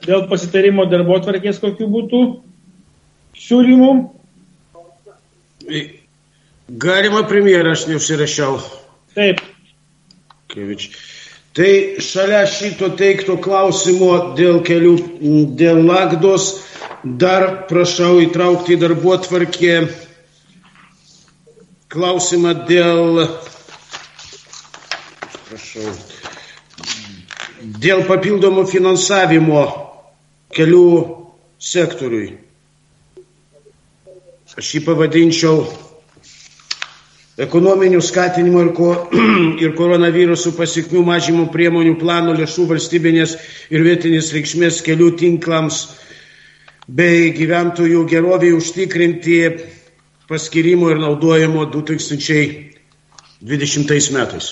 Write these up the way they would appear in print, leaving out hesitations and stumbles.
dėl pasitarimo darbotvarkės kokių būtų siūlymų? Galima premjerą, aš neužsirašiau. Taip. Tai šalia šito teikto klausimo dėl kelių, dėl Lagdos, dar prašau įtraukti į darbotvarkę klausimą dėl papildomų finansavimo kelių sektoriui. Aš jį pavadinčiau ekonominių skatinimo ir koronavirusų pasekmių mažinimo priemonių plano lėšų valstybinės ir vietinės reikšmės kelių tinklams bei gyventojų gerovei užtikrinti paskirimo ir naudojimo 2020 metais.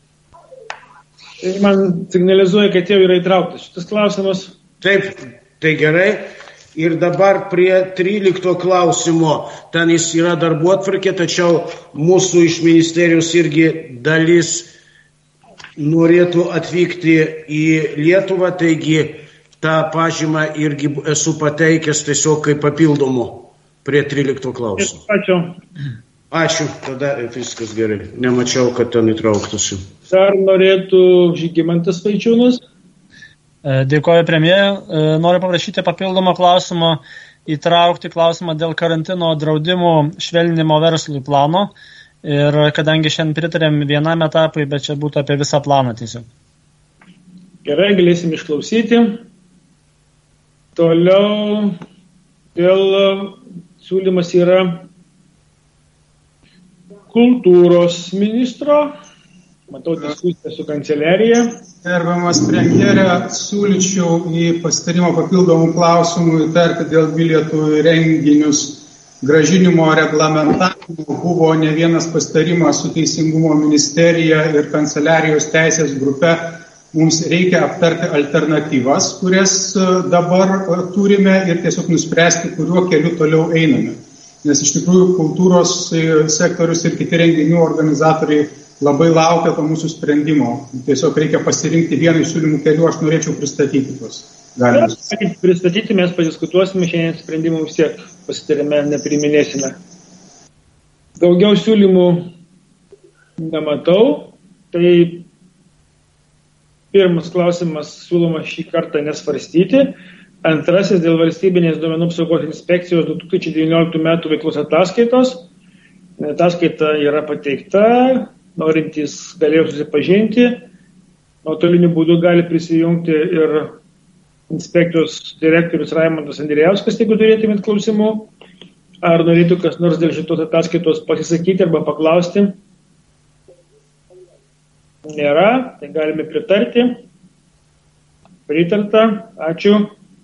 Man signalizuoja, kad jau yra įtrauktas šitas klausimas. Taip, tai gerai. Ir dabar prie 13 klausimo. Ten jis yra darbotvarkė, tačiau mūsų iš ministerijos irgi dalis norėtų atvykti į Lietuvą, taigi tą pažymą irgi esu pateikęs tiesiog kaip papildomų prie 13 klausimų. Ačiū, tada viskas gerai. Nemačiau, kad ten įtrauktas. Dar norėtų Žygimantas Vaičiūnas. Dėkoju premjerė. Noriu paprašyti papildomą klausimą įtraukti klausimą dėl karantino draudimų švelninimo verslui plano. Ir kadangi šiandien pritarėm vienam etapui, bet čia būtų apie visą planą tiesiog. Gerai, galėsim išklausyti. Toliau dėl siūlymas yra kultūros ministro. Matau diskusiją su kanceliarija. Gerbiamas premjerė, siūlyčiau į pasitarimą papildomų klausimų įtarti dėl bilietų renginius grąžinimo reglamentavimo. Buvo ne vienas pasitarimas su Teisingumo ministerija ir kanceliarijos teisės grupe. Mums reikia aptarti alternatyvas, kurias dabar turime ir tiesiog nuspręsti, kuriuo keliu toliau einame. Nes iš tikrųjų kultūros sektorius ir kiti renginių organizatoriai labai laukia to mūsų sprendimo. Tiesiog reikia pasirinkti vieną iš siūlymų kelių, aš norėčiau pristatyti tuos. Pristatyti mes padiskutuosime, šiandien sprendimų vis tiek pasitarime nepriminėsime. Daugiau siūlymų nematau. Tai pirmas klausimas siūloma šį kartą nesvarstyti. Antrasis dėl valstybinės duomenų apsaugos inspekcijos 2019 metų veiklos ataskaitos. Ataskaita yra pateikta, norintys galėjo susipažinti. Nuotoliniu būdu gali prisijungti ir inspekcijos direktorius Raimondas Andrijauskas, jeigu turėtumėt klausimų. Ar norėtų kas nors dėl šitos ataskaitos pasisakyti arba paklausti? Nėra, tai galime pritarti. Pritarta, ačiū.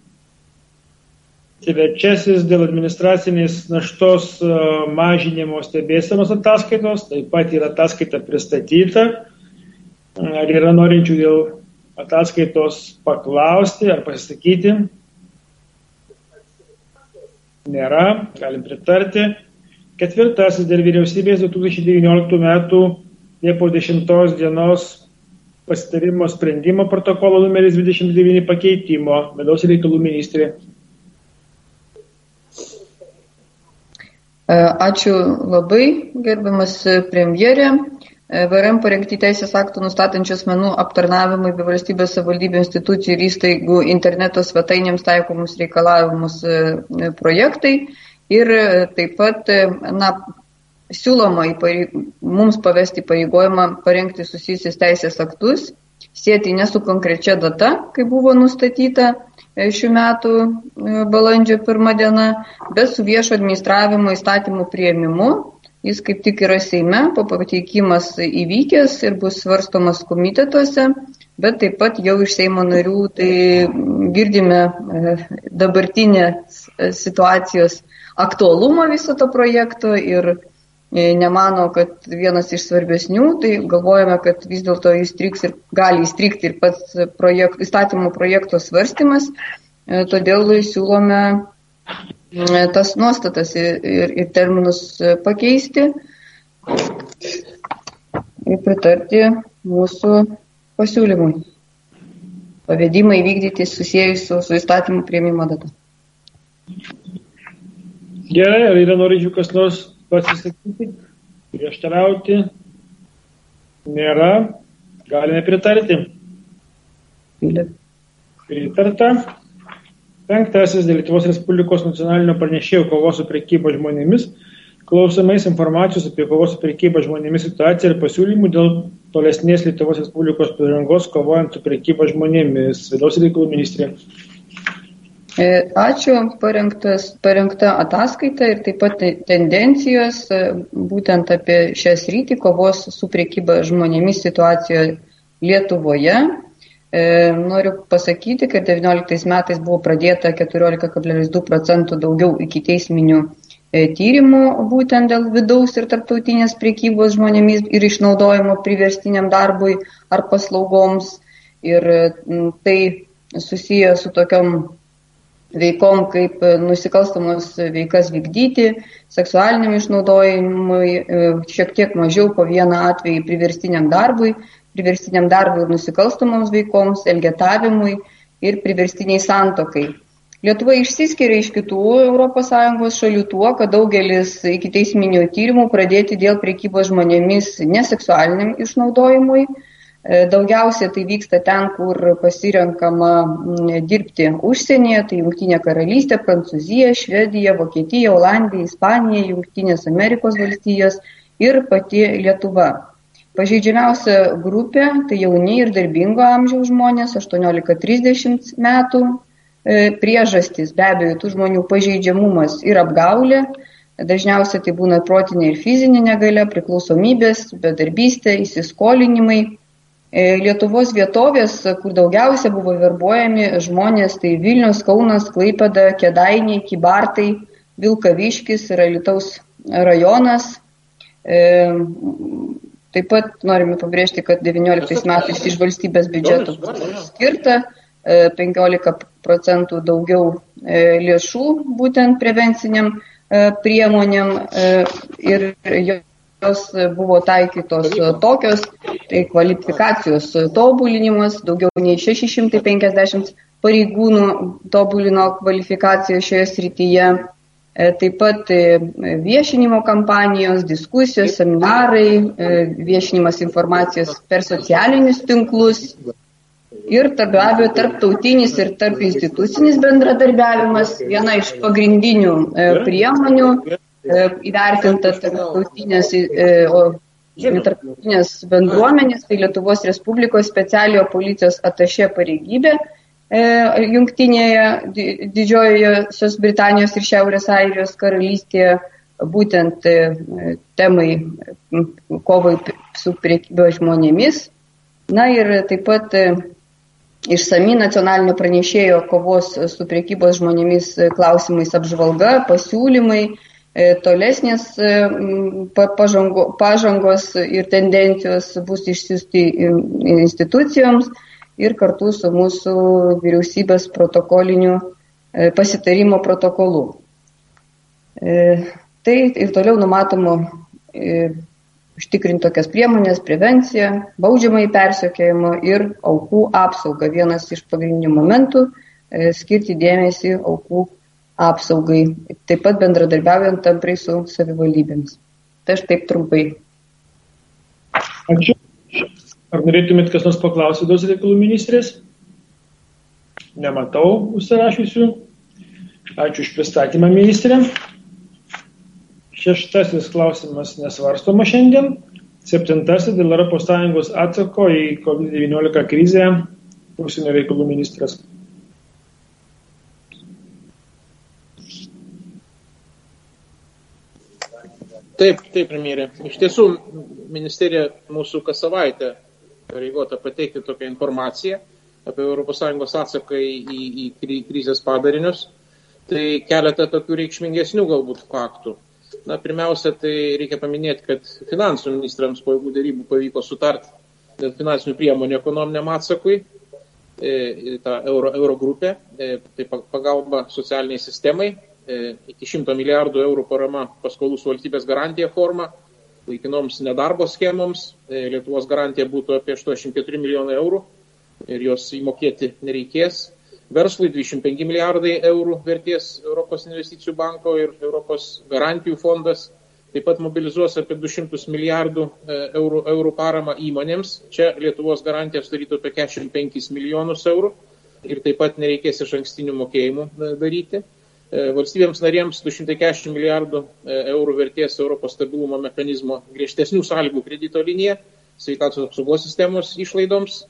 Trečiasis dėl administracinės naštos mažinimo stebėsenos ataskaitos, taip pat yra ataskaita pristatyta. Ar yra norinčių dėl ataskaitos paklausti ar pasisakyti? Nėra, galim pritarti. Ketvirtasis dėl vyriausybės 2019 metų Liepos 10 dienos pasitarimo sprendimo protokolo numeris 29 pakeitimo. Vidaus reikalų ministrė. Ačiū labai, gerbiamas premjerė. VRM parengti teisės aktų nustatančių asmenų aptarnavimui bei valstybės savivaldybių institucijų ir įstaigų interneto svetainėms taikomus reikalavimus projektai. Ir taip pat siūloma mums pavesti pareigojimą parengti susijusius teisės aktus, sieti ne su konkrečia data, kai buvo nustatyta šių metų balandžio 1 diena, bet su viešo administravimo įstatymų priėmimu. Jis kaip tik yra Seime, pateikimas įvykęs ir bus svarstomas komitetuose, bet taip pat jau iš Seimo narių tai girdime dabartinės situacijos aktualumą viso to projekto ir nemano, kad vienas iš svarbesnių, tai galvojame, kad vis dėlto gali įstrigti ir pats įstatymų projekto svarstymas, todėl siūlome tas nuostatas ir terminus pakeisti ir pritarti mūsų pasiūlymui. pavedimai vykdyti susijęs su įstatymų priėmimo data. Gerai, ar yra norinčių kas nors pasisakyti, prieštarauti? Nėra. Galime pritarti. Pritarta. 5. Dėl Lietuvos Respublikos nacionalinio pranešėjo kovos su prekyba žmonėmis klausimais informacijos apie kovos su prekyba žmonėmis situaciją ir pasiūlymų dėl tolesnės Lietuvos Respublikos pažangos kovojant su prekyba žmonėmis. Vidaus reikalų ministrė. Ačiū, parengta ataskaita ir taip pat tendencijos būtent apie šią sritį kovos su prekyba žmonėmis situacijoje Lietuvoje. Noriu pasakyti, kad 19 metais buvo pradėta 14,2% daugiau ikiteisminių tyrimų būtent dėl vidaus ir tarptautinės prekybos žmonėmis ir išnaudojimo priverstiniam darbui ar paslaugoms. Ir tai susiję su tokiom veikom kaip nusikalstamos veikas vykdyti, seksualiniam išnaudojimui, šiek tiek mažiau po vieną atvejį priverstiniam darbui ir nusikalstamoms veikoms, elgetavimui ir priverstiniai santuokai. Lietuva išsiskiria iš kitų ES šalių tuo, kad daugelis ikiteisminių tyrimų pradėti dėl prekybos žmonėmis neseksualiniam išnaudojimui. Daugiausia tai vyksta ten, kur pasirenkama dirbti užsienyje, tai Jungtinė karalystė, Prancūzija, Švedija, Vokietija, Olandija, Ispanija, Jungtinės Amerikos valstijos ir pati Lietuva. Pažeidžiamiausia grupė tai jauni ir darbingo amžiaus žmonės, 18-30 metų. Priežastys, be abejo, tų žmonių pažeidžiamumas ir apgaulė. Dažniausiai tai būna protinė ir fizinė negalia, priklausomybės, bedarbystė, įsiskolinimai. Lietuvos vietovės, kur daugiausia buvo verbuojami žmonės, tai Vilnius, Kaunas, Klaipėda, Kėdainiai, Kybartai, Vilkaviškis ir Alytaus rajonas. Taip pat norime pabrėžti, kad 19 metais iš valstybės biudžeto skirta 15% daugiau lėšų būtent prevenciniam priemonėm ir jos buvo taikytos tokios, tai kvalifikacijos tobulinimas, daugiau nei 650 pareigūnų tobulino kvalifikaciją šioje srityje. Taip pat viešinimo kampanijos, diskusijos, seminarai, viešinimas informacijos per socialinius tinklus ir be abejo tarptautinis ir tarp institucinis bendradarbiavimas. Viena iš pagrindinių priemonių įvertinta tarptautinės bendruomenės, tai Lietuvos Respublikos specialiojo policijos atašė pareigybė Jungtinėje Didžiojoje Britanijos ir Šiaurės Airijos karalystėje, būtent temai kovai su prekyba žmonėmis. Na ir taip pat išsami nacionalinio pranešėjo kovos su prekybos žmonėmis klausimais apžvalga, pasiūlymai, tolesnės pažangos ir tendencijos bus išsiųsti institucijoms ir kartu su mūsų vyriausybės protokoliniu pasitarimo protokolu. Tai ir toliau numatoma užtikrinti tokias priemonės, prevenciją, baudžiamąjį persekiojimą ir aukų apsaugą. Vienas iš pagrindinių momentų skirti dėmesį aukų apsaugai, taip pat bendradarbiaujant tamprai su savivaldybėmis. Tai aš taip trumpai. Ačiū. Ar norėtumėt kas nors paklausyti vidaus reikalų ministrės? Nematau užsirašysiu. Ačiū už pristatymą, ministrė. 6. klausimas nesvarstoma šiandien. 7. dėl ES atsako į COVID-19 krizę. Užsienio reikalų ministras. Taip, premjerė. Iš tiesų, ministerija mūsų kas savaitę pareigota pateikti tokią informaciją apie ES atsaką į krizės padarinius. Tai keletą tokių reikšmingesnių galbūt faktų. Na, pirmiausia, tai reikia paminėti, kad finansų ministrams po ilgų dėrybų pavyko sutarti dėl finansinių priemonių ekonominiam atsakui, ta euro grupė, tai pagalba socialiniai sistemai, iki 100 milijardų eurų parama paskolų su valstybės garantija forma, laikinoms nedarbo schemoms, Lietuvos garantija būtų apie 84 milijonai eurų, ir jos įmokėti nereikės. Verslui 25 milijardai eurų vertės Europos investicijų banko ir Europos garantijų fondas. Taip pat mobilizuos apie 200 milijardų eurų paramą įmonėms. Čia Lietuvos garantija sudarytų apie 45 milijonus eurų ir taip pat nereikės išankstinių mokėjimų daryti. Valstybėms narėms 240 milijardų eurų vertės Europos stabilumo mechanizmo griežtesnių sąlygų kredito linija sveikatos apsaugos sistemos išlaidoms,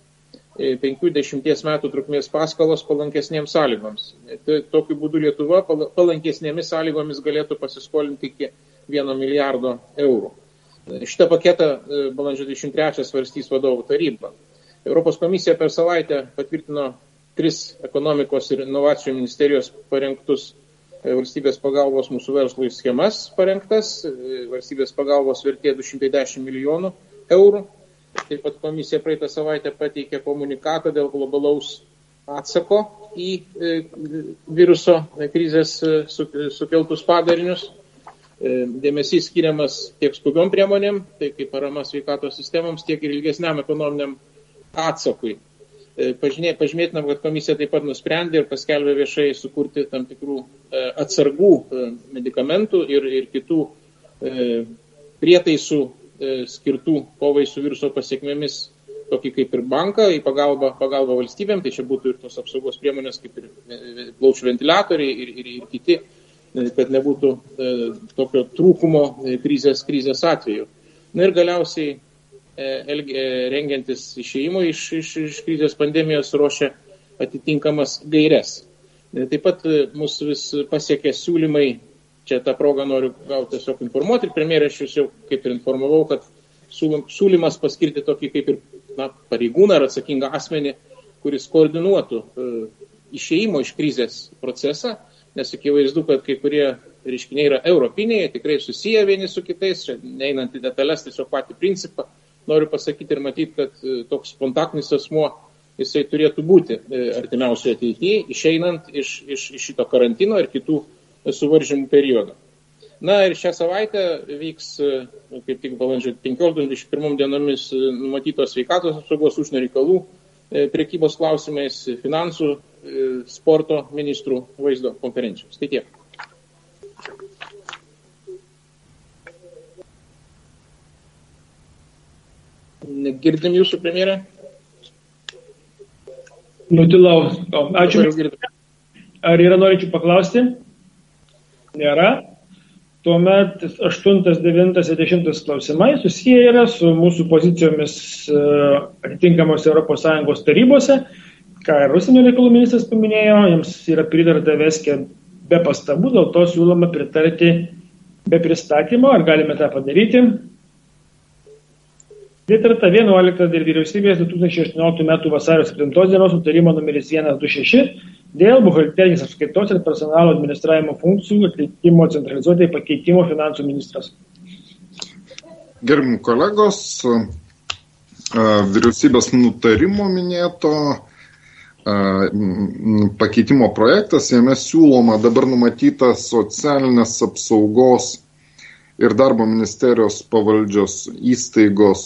50 metų trukmės paskolos palankesnėms sąlygoms. Tokiu būdu Lietuva palankesnėmis sąlygomis galėtų pasiskolinti iki 1 milijardo eurų. Šitą paketą balandžio 23 svarstys vadovų taryba. Europos komisija per savaitę patvirtino 3 ekonomikos ir inovacijų ministerijos parengtus valstybės pagalbos mūsų verslui schemas parengtas, valstybės pagalbos vertė 210 milijonų eurų. Taip pat komisija praeitą savaitę pateikė komunikatą dėl globalaus atsako į viruso krizės sukeltus padarinius. Dėmesys skiriamas tiek skubiom priemonėm, tai kaip parama sveikatos sistemoms, tiek ir ilgesniam ekonominiam atsakui. Pažymėtina, kad komisija taip pat nusprendė ir paskelbė viešai sukurti tam tikrų atsargų medikamentų ir kitų prietaisų skirtų kovai su viruso pasiekmėmis, tokį kaip ir banką, į pagalbą valstybėm, tai čia būtų ir tos apsaugos priemonės kaip ir plaučių ventiliatoriai ir kiti, kad nebūtų tokio trūkumo krizės atveju. Na ir galiausiai rengiantis išėjimo iš krizės pandemijos ruošia atitinkamas gaires. Taip pat mus vis pasiekė siūlymai, čia tą progą noriu gauti tiesiog informuoti ir premjerė aš jūs jau kaip ir informavau, kad siūlymas paskirti tokį kaip ir pareigūną ar atsakingą asmenį, kuris koordinuotų išėjimo iš krizės procesą, nes akivaizdu, kad kai kurie reiškiniai yra europiniai, tikrai susiję vieni su kitais, čia neinant į detalės, tiesiog patį principą noriu pasakyti ir matyti, kad toks kontaktinis asmuo jisai turėtų būti artimiausioje ateityje, išeinant iš šito karantino ir kitų suvaržymų periodą. Na ir šią savaitę vyks, kaip tik balandžio 15-21 dienomis numatytos sveikatos apsaugos, užsienio reikalų, prekybos klausimais, finansų, sporto ministrų vaizdo konferencijos. Tai tiek. Girdim jūsų, premjerė? Nutilau. Ačiū. Ar yra norinčių paklausti? Nėra. Tuomet 8, 9 ir 10 klausimai susiję yra su mūsų pozicijomis atitinkamos ES tarybose, ką ir užsienio reikalų ministras paminėjo, jiems yra pritarta viską be pastabų, dėl to siūloma pritarti be pristatymo, ar galime tą padaryti. Pritarta 11 dėl vyriausybės 2018 m. vasario 7 dienos nutarimo numeris 126 dėl buhalterinės apskaitos ir personalo administravimo funkcijų atlikimo centralizuotai pakeitimo finansų ministras. Gerbiami kolegos, vyriausybės nutarimo minėto pakeitimo projektas, jame siūloma dabar numatytas socialinės apsaugos ir darbo ministerijos pavaldžios įstaigos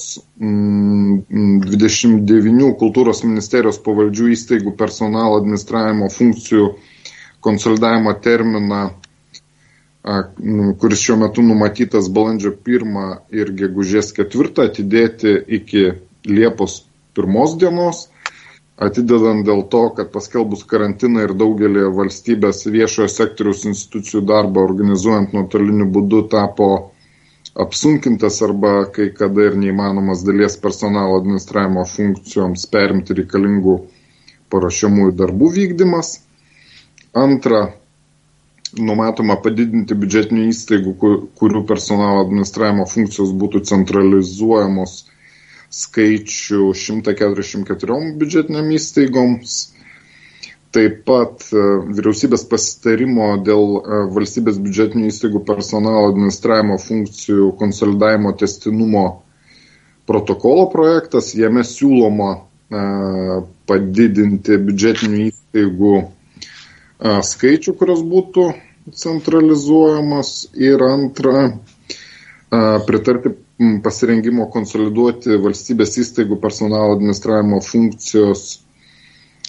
29 kultūros ministerijos pavaldžių įstaigų personalo administravimo funkcijų konsolidavimo terminą, kuris šiuo metu numatytas balandžio 1 ir gegužės 4, atidėti iki Liepos 1 dienos, atidedant dėl to, kad paskelbus karantiną ir daugelį valstybės viešojo sektoriaus institucijų darbą organizuojant nuotoliniu būdu tapo apsunkintas arba kai kada ir neįmanomas dalies personalo administravimo funkcijoms perimti reikalingų paruošiamųjų darbų vykdymas. Antra, numatoma padidinti biudžetinių įstaigų, kurių personalo administravimo funkcijos būtų centralizuojamos skaičių 144 biudžetiniam įstaigoms. Taip pat vyriausybės pasitarimo dėl valstybės biudžetinių įstaigų personalo administravimo funkcijų konsolidavimo tęstinumo protokolo projektas. Jame siūloma padidinti biudžetinių įstaigų skaičių, kurios būtų centralizuojamas. Ir antra, pritarti pasirengimo konsoliduoti valstybės įstaigų personalo administravimo funkcijos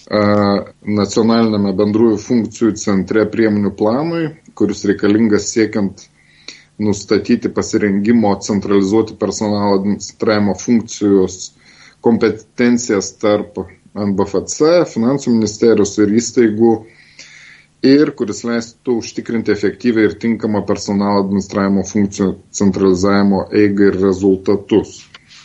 nacionalinėme bendrųjų funkcijų centre priemonių planui, kuris reikalingas siekiant nustatyti pasirengimo centralizuoti personalo administravimo funkcijos kompetencijas tarp NBFC, finansų ministerijos ir įstaigų ir kuris leistų užtikrinti efektyviai ir tinkamą personalo administravimo funkcijų centralizavimo eigą ir rezultatus.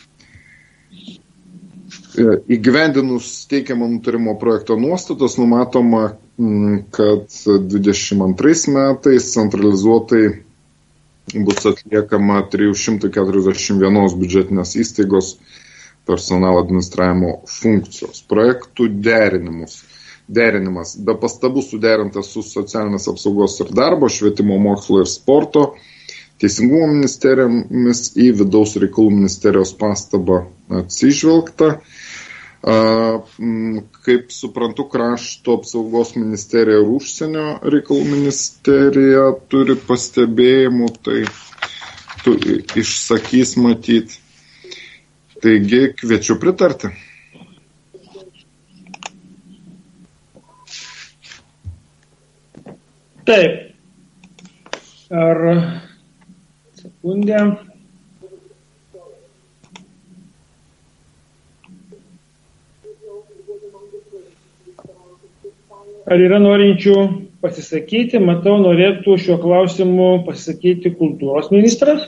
Įgyvendinus teikiamą nutarimo projekto nuostatos numatoma, kad 22 metais centralizuotai bus atliekama 341 biudžetinės įstaigos personalo administravimo funkcijos. Projektų derinimas be pastabų suderintas su socialinės apsaugos ir darbo, švietimo, mokslo ir sporto, teisingumo ministerijomis į vidaus reikalų ministerijos pastabą atsižvelgta. Kaip suprantu, krašto apsaugos ministerija ir užsienio reikalų ministerija turi pastebėjimų, tai tu išsakys matyti. Taigi kviečiu pritarti. Taip. Ar sekundę. Ar yra norinčių pasisakyti? Matau, norėtų šiuo klausimu pasisakyti kultūros ministras.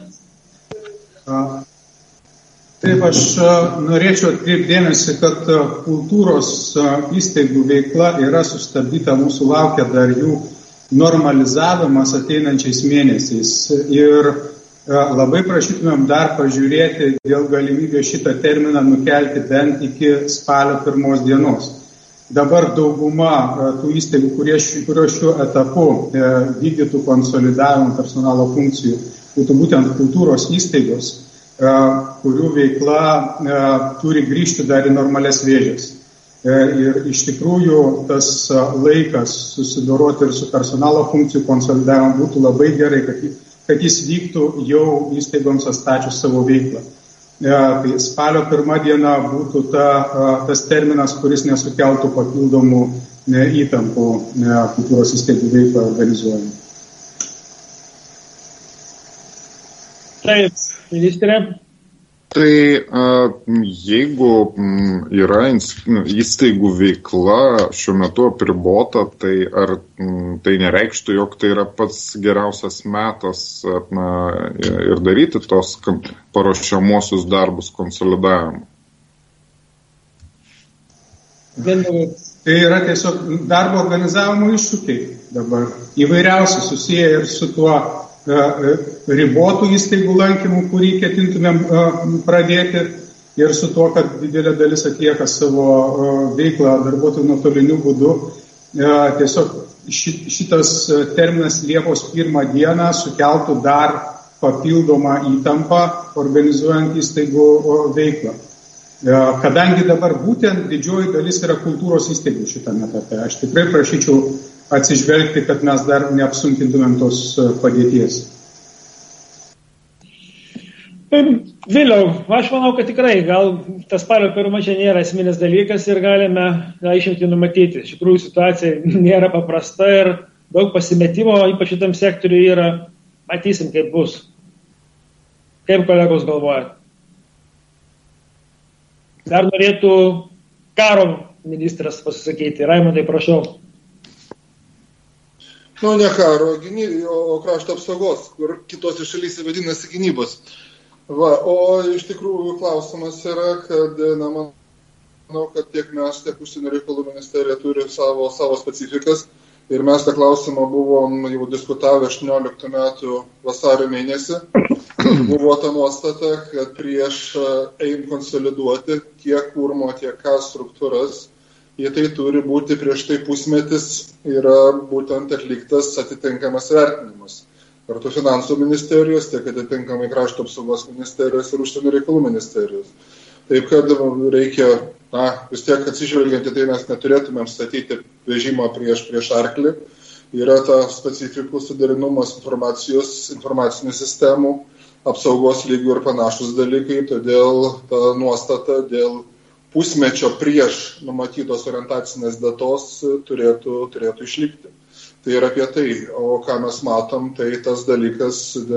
Taip, aš norėčiau atkreipdėmėsi, kad kultūros įstaigų veikla yra sustabdyta, mūsų laukia dar jų normalizavimas ateinančiais mėnesiais. Ir labai prašytumėm dar pažiūrėti dėl galimybės šitą terminą nukelti bent iki spalio 1 dienos. Dabar dauguma tų įstaigų, kurios šiuo etapu vykdytų konsolidavimą personalo funkcijų, būtų būtent kultūros įstaigos, kurių veikla turi grįžti dar į normalias vėžes. Ir iš tikrųjų tas laikas susidoroti ir su personalo funkcijų konsolidavimu būtų labai gerai, kad jis vyktų jau įstaigoms atstačius savo veiklą. Tai spalio 1 diena būtų tas terminas, kuris nesukeltų papildomų įtampų kultūros įstaigų veiklą organizuojant. Taip, ministrė. Tai jeigu yra įstaigų veikla šiuo metu apribota, tai ar tai nereikštų, jog tai yra pats geriausias metas ir daryti tos paruošiamuosius darbus konsolidavimo? Tai yra tiesiog darbo organizavimo iššūkiai dabar įvairiausi susiję ir su tuo ribotų įstaigų lankymų, kurį ketintumėm pradėti, ir su tuo, kad didelė dalis atlieka savo veiklą darbuotojų nuotoliniu būdu. Tiesiog šitas terminas Liepos 1 dieną sukeltų dar papildomą įtampą organizuojant įstaigų veiklą. Kadangi dabar būtent didžioji dalis yra kultūros įstaigų šitame etape, aš tikrai prašyčiau atsižvelgti, kad mes dar neapsunkintumėm tos padėties. Vėliau, aš manau, kad tikrai gal tas spalio 1 čia nėra esminis dalykas ir galime išimti numatyti. Iš tikrųjų situacija nėra paprasta ir daug pasimetimo, ypač šitam sektoriui yra. Matysim, kaip bus. Kaip kolegos galvoja? Dar norėtų karo ministras pasisakyti. Raimondai, prašau. Ne karo, o krašto apsaugos, kur kitose šalyse vadinasi gynybos. O iš tikrųjų klausimas yra, kad, manau, kad tiek mes, tiek užsienio reikalų ministerija turi savo specifikas. Ir mes tą klausimą buvom jau diskutavę 18 metų vasario mėnesį. Buvo ta nuostata, kad prieš eim konsoliduoti tiek kurmo, tiek ką struktūras, į tai turi būti prieš tai pusmetis yra būtent atliktas atitinkamas vertinimas. Kartu finansų ministerijos, tiek atitinkamai krašto apsaugos ministerijos ir užsienio reikalų ministerijos. Taip, kad reikia, vis tiek atsižvelgiant į tai, mes neturėtumėm statyti vežimą prieš arklį. Yra ta specifikų suderinimas informacinių sistemų, apsaugos lygių ir panašus dalykai, todėl ta nuostata dėl pusmečio prieš numatytos orientacinės datos turėtų išlikti. Tai yra apie tai, o ką mes matom, tai tas dalykas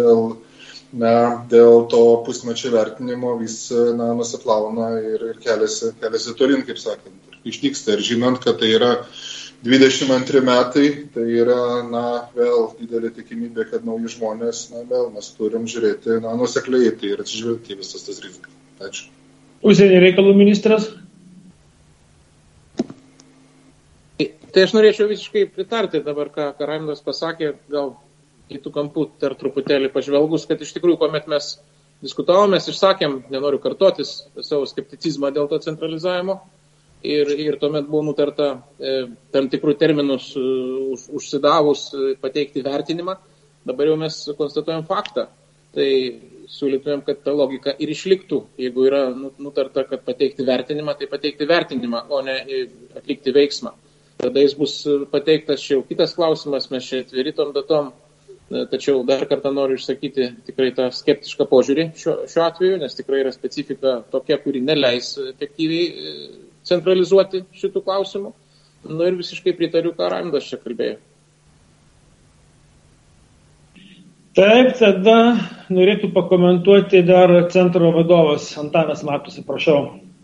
dėl to pusmečio vertinimo vis nusiplauna ir keliasi tolin, kaip sakant, išnyksta. Ir žinant, kad tai yra 22 metai, tai yra vėl didelė tikimybė, kad nauji žmonės, vėl mes turim žiūrėti nuosekliai tai ir atsižvelgti visas tas rizikas. Ačiū. Užsienio reikalų ministras. Tai aš norėčiau visiškai pritarti dabar, ką Raimundas pasakė, gal kitų kampų dar truputėlį pažvelgus, kad iš tikrųjų, kuomet mes diskutavom, mes išsakėm, nenoriu kartotis, savo skepticizmą dėl to centralizavimo ir tuomet buvo nutarta tam tikrų terminus užsidavus pateikti vertinimą. Dabar jau mes konstatuojam faktą. Tai siūlytumėm, kad ta logika ir išliktų. Jeigu yra nutarta, kad pateikti vertinimą, tai pateikti vertinimą, o ne atlikti veiksmą. Tada jis bus pateiktas, čia jau kitas klausimas, mes čia atviri tom datom, tačiau dar kartą noriu išsakyti tikrai tą skeptišką požiūrį šiuo atveju, nes tikrai yra specifika tokia, kuri neleis efektyviai centralizuoti šitų klausimų. Ir visiškai pritariu, ką Raimundas čia kalbėjo. Taip, tada norėtų pakomentuoti dar centro vadovas Antanas Matusi, prašau.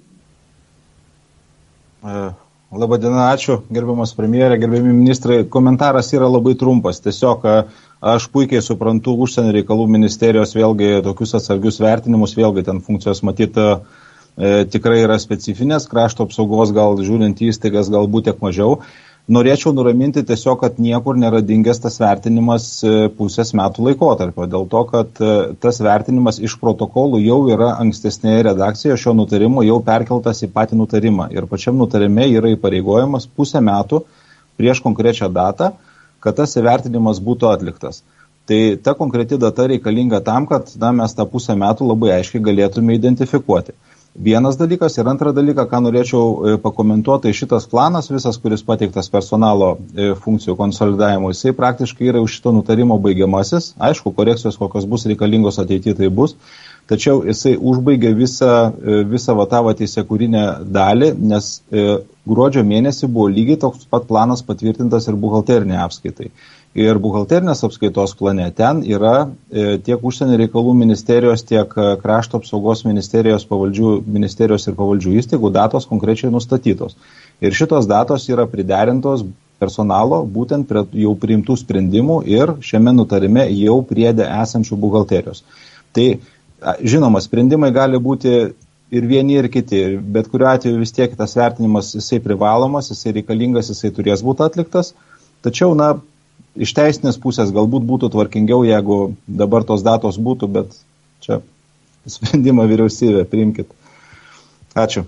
Labadiena, ačiū, gerbiamas premjerė, gerbiami ministrai. Komentaras yra labai trumpas. Tiesiog aš puikiai suprantu užsienio reikalų ministerijos vėlgi tokius atsargius vertinimus, vėlgi ten funkcijos matyti tikrai yra specifinės, krašto apsaugos gal žiūrint įstaigas galbūt tiek mažiau. Norėčiau nuraminti tiesiog, kad niekur nėra dingęs tas vertinimas pusės metų laikotarpio, dėl to, kad tas vertinimas iš protokolų jau yra ankstesnėje redakcijoje, šio nutarimo jau perkeltas į patį nutarimą ir pačiam nutarime yra įpareigojimas pusę metų prieš konkrečią datą, kad tas įvertinimas būtų atliktas. Tai ta konkreti data reikalinga tam, kad mes tą pusę metų labai aiškiai galėtume identifikuoti. Vienas dalykas ir antrą dalyką, ką norėčiau pakomentuoti, tai šitas planas, visas, kuris pateiktas personalo funkcijų konsolidavimo, jisai praktiškai yra už šito nutarimo baigiamasis. Aišku, korekcijos kokios bus reikalingos ateityje tai bus, tačiau jisai užbaigė visą tą teisėkūrinę dalį, nes gruodžio mėnesį buvo lygiai toks pat planas patvirtintas ir buhalterinė apskaitai. Ir buhalterinės apskaitos plane ten yra tiek užsienio reikalų ministerijos, tiek krašto apsaugos ministerijos ir pavaldžių įstaigų datos konkrečiai nustatytos. Ir šitos datos yra priderintos personalo būtent prie jau priimtų sprendimų ir šiame nutarime jau priedė esančių buhalterijos. Tai žinoma, sprendimai gali būti ir vieni, ir kiti, bet kuriuo atveju vis tiek tas vertinimas jisai privalomas, jisai reikalingas, jisai turės būti atliktas, tačiau, iš teisinės pusės galbūt būtų tvarkingiau, jeigu dabar tos datos būtų, bet čia sprendimą vyriausybė, priimkit. Ačiū.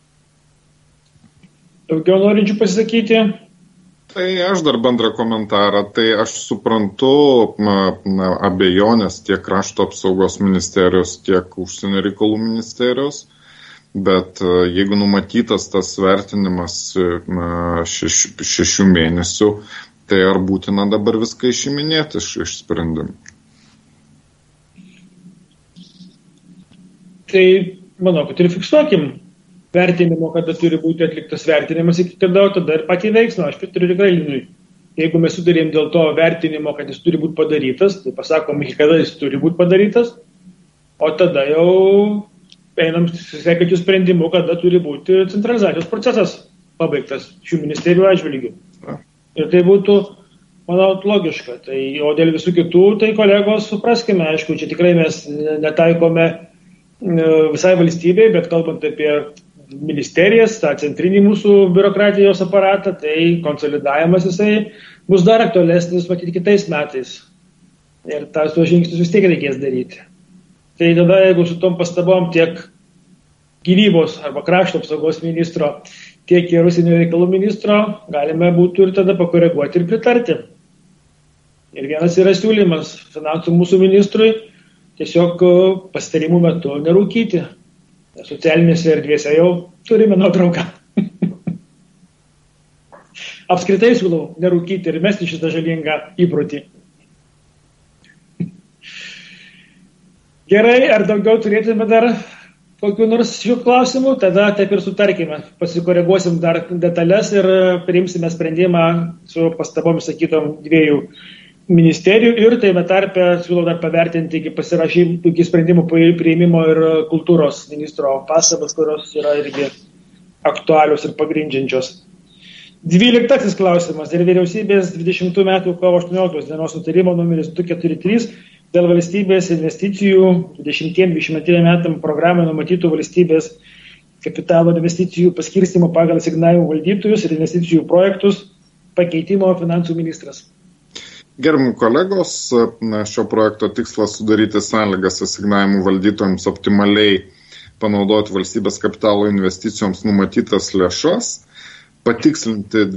Daugiau norinčių pasisakyti? Tai aš dar bendrą komentarą. Tai aš suprantu abejonės tiek krašto apsaugos ministerijos, tiek užsienio reikalų ministerijos, bet jeigu numatytas tas vertinimas 6 mėnesių, tai ar būtina dabar viską išiminėti iš sprendimų? Tai manau, kad ir fiksuokim vertinimo, kada turi būti atliktas vertinimas, iki kada, tada ir patį veiksmą. Aš pritariu tikrai Linui. Jeigu mes sudarėm dėl to vertinimo, kad jis turi būti padarytas, tai pasakom, iki kada jis turi būti padarytas, o tada jau einam sekančių sprendimų, kada turi būti centralizacijos procesas pabaigtas šių ministerijų atžvilgių. Ir tai būtų, manau, logiška. Tai, o dėl visų kitų, tai kolegos, supraskime, aišku, čia tikrai mes netaikome visai valstybei, bet kalbant apie ministerijas, tą centrinį mūsų biurokratijos aparatą, tai konsolidavimas jisai bus dar aktualesnis, matyti, kitais metais. Ir tas žingsnius vis tiek reikės daryti. Tai tada, jeigu su tom pastabom tiek gynybos arba krašto apsaugos ministro, tiek ir užsienio reikalų ministro, galime būtų ir tada pakoreguoti ir pritarti. Ir vienas yra siūlymas finansų mūsų ministrui tiesiog pasitarimų metu nerūkyti. Socialinėse erdvėse jau turime nuotrauką. Apskritai siūlau nerūkyti ir mesti šitą žalingą įprotį. Gerai, ar daugiau turėtume dar kokiu nors šių klausimų, tada taip ir sutarkime. Pasikoreguosim dar detalės ir priimsime sprendimą su pastabomis sakytom dviejų ministerijų ir tai tarpe siūlau dar pavertinti iki sprendimų priėmimo ir kultūros ministro pastabas, kurios yra irgi aktualios ir pagrindžiančios. 12 klausimas dėl vyriausybės 20 metų kovo 18 dienos nutarimo numeris 243 dėl valstybės investicijų 20-22 metam programai numatytų valstybės kapitalo investicijų paskirstymo pagal asignavimų valdytojus ir investicijų projektus pakeitimo finansų ministras. Gerbiami kolegos, šio projekto tikslas sudaryti sąlygas asignavimų valdytojams optimaliai panaudoti valstybės kapitalo investicijoms numatytas lėšas, patikslinti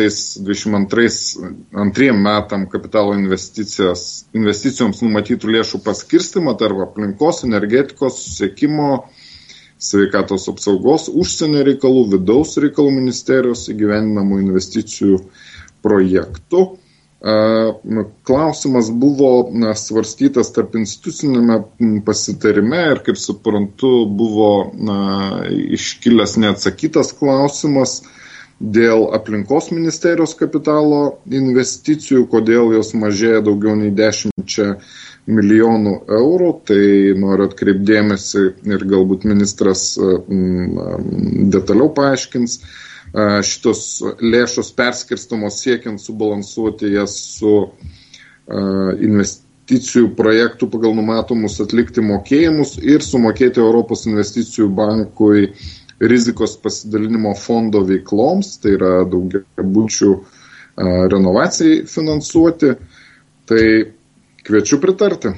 2022 metam kapitalo investicijoms numatytų lėšų paskirstimą tarp aplinkos, energetikos, susisiekimo, sveikatos apsaugos, užsienio reikalų, vidaus reikalų ministerijos įgyvendinamų investicijų projektų. Klausimas buvo svarstytas tarp institucinėme pasitarime ir, kaip suprantu, buvo iškilęs neatsakytas klausimas dėl aplinkos ministerijos kapitalo investicijų, kodėl jos mažėja daugiau nei 10 milijonų eurų. Tai noriu atkreipdėmėsi ir galbūt ministras detaliau paaiškins. Šitos lėšos perskirstamos siekiant subalansuoti jas su investicijų projektų pagal numatomus atlikti mokėjimus ir sumokėti Europos investicijų bankui rizikos pasidalinimo fondo veikloms, tai yra daugiabučių renovacijai finansuoti. Tai kviečiu pritarti.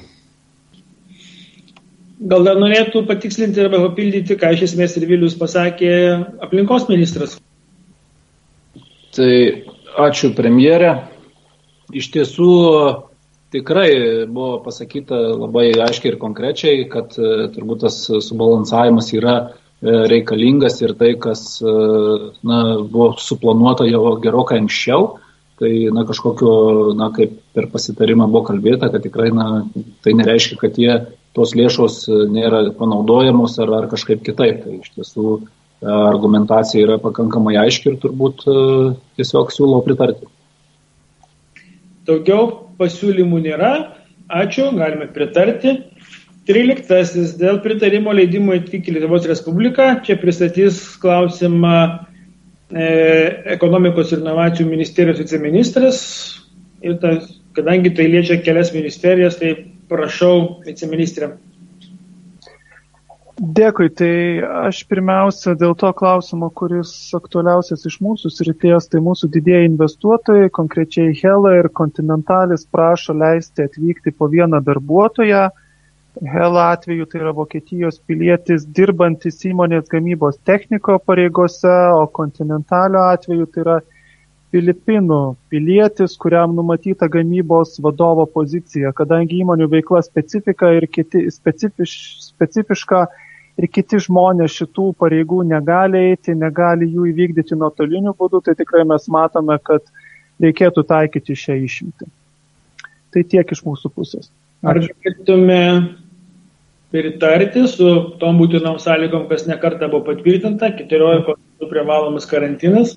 Gal dar norėtų patikslinti arba papildyti, ką iš esmės ir Vilius pasakė aplinkos ministras. Tai ačiū premjerė. Iš tiesų tikrai buvo pasakyta labai aiškiai ir konkrečiai, kad turbūt tas subalansavimas yra reikalingas ir tai, kas buvo suplanuota jau gerokai anksčiau. Tai kažkokio, kaip per pasitarimą buvo kalbėta, kad tikrai tai nereiškia, kad tos lėšos nėra panaudojamos ar kažkaip kitaip. Tai iš tiesų argumentacija yra pakankamai aiški ir turbūt tiesiog siūlau pritarti. Daugiau pasiūlymų nėra. Ačiū, galime pritarti. 13. Dėl pritarimo leidimo atvykti į Lietuvos Respubliką. Čia pristatys klausimą ekonomikos ir inovacijų ministerijos viceministras. Ir kadangi tai liečia kelias ministerijas, tai prašau viceministrę. Dėkui, tai aš pirmiausia dėl to klausimo, kuris aktualiausias iš mūsų srities, tai mūsų didieji investuotojai, konkrečiai Hella ir Continentalis prašo leisti atvykti po vieną darbuotoją. Hella atveju tai yra Vokietijos pilietis dirbantis įmonės gamybos techniko pareigose, o Continentalio atveju tai yra Filipinų pilietis, kuriam numatyta gamybos vadovo pozicija, kadangi įmonių veikla specifika ir specifiška ir kiti žmonės šitų pareigų negali eiti, negali jų įvykdyti nuotoliniu būdu, tai tikrai mes matome, kad reikėtų taikyti šią išimtį. Tai tiek iš mūsų pusės. Ar galėtume pritarti su tom būtinom sąlygom, kas nekartą buvo patvirtinta, 14 privalomas karantinas?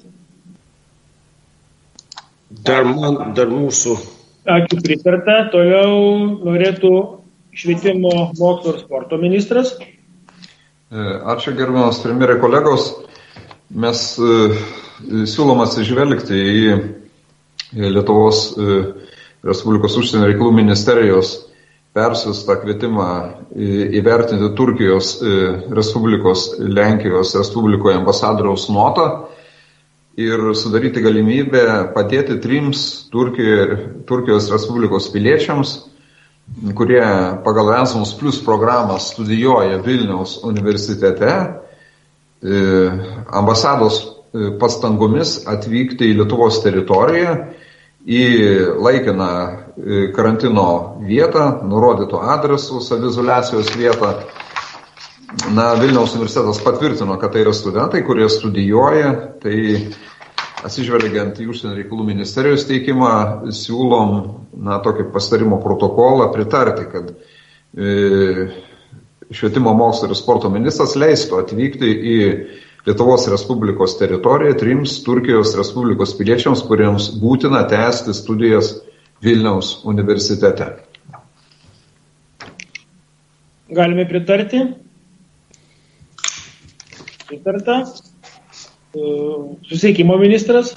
Dar mūsų. Ačiū, pritarta. Toliau norėtų švietimo, mokslo ir sporto ministras. Ačiū, gerbiamas premjerė, kolegos. Mes siūlom atsižvelgti į Lietuvos Respublikos užsienio reikalų ministerijos persiųstą kvietimą įvertinti Turkijos Respublikos, Lenkijos Respublikoje ambasadoriaus notą ir sudaryti galimybę padėti 3 Turkijos Respublikos piliečiams, kurie pagal Erasmus Plus programą studijuoja Vilniaus universitete, ambasados pastangomis atvykti į Lietuvos teritoriją į laikiną karantino vietą, nurodytų adresų, saviizoliacijos vietą. Vilniaus universitetas patvirtino, kad tai yra studentai, kurie studijuoja, tai atsižvelgiant į užsienio reikalų ministerijos teikimą, siūlom tokį pasitarimo protokolą pritarti, kad švietimo mokslo ir sporto ministras leistų atvykti į Lietuvos Respublikos teritoriją 3 Turkijos Respublikos piliečiams, kuriems būtina tęsti studijas Vilniaus universitete. Galime pritarti? Pritarta. Susisiekimo ministras.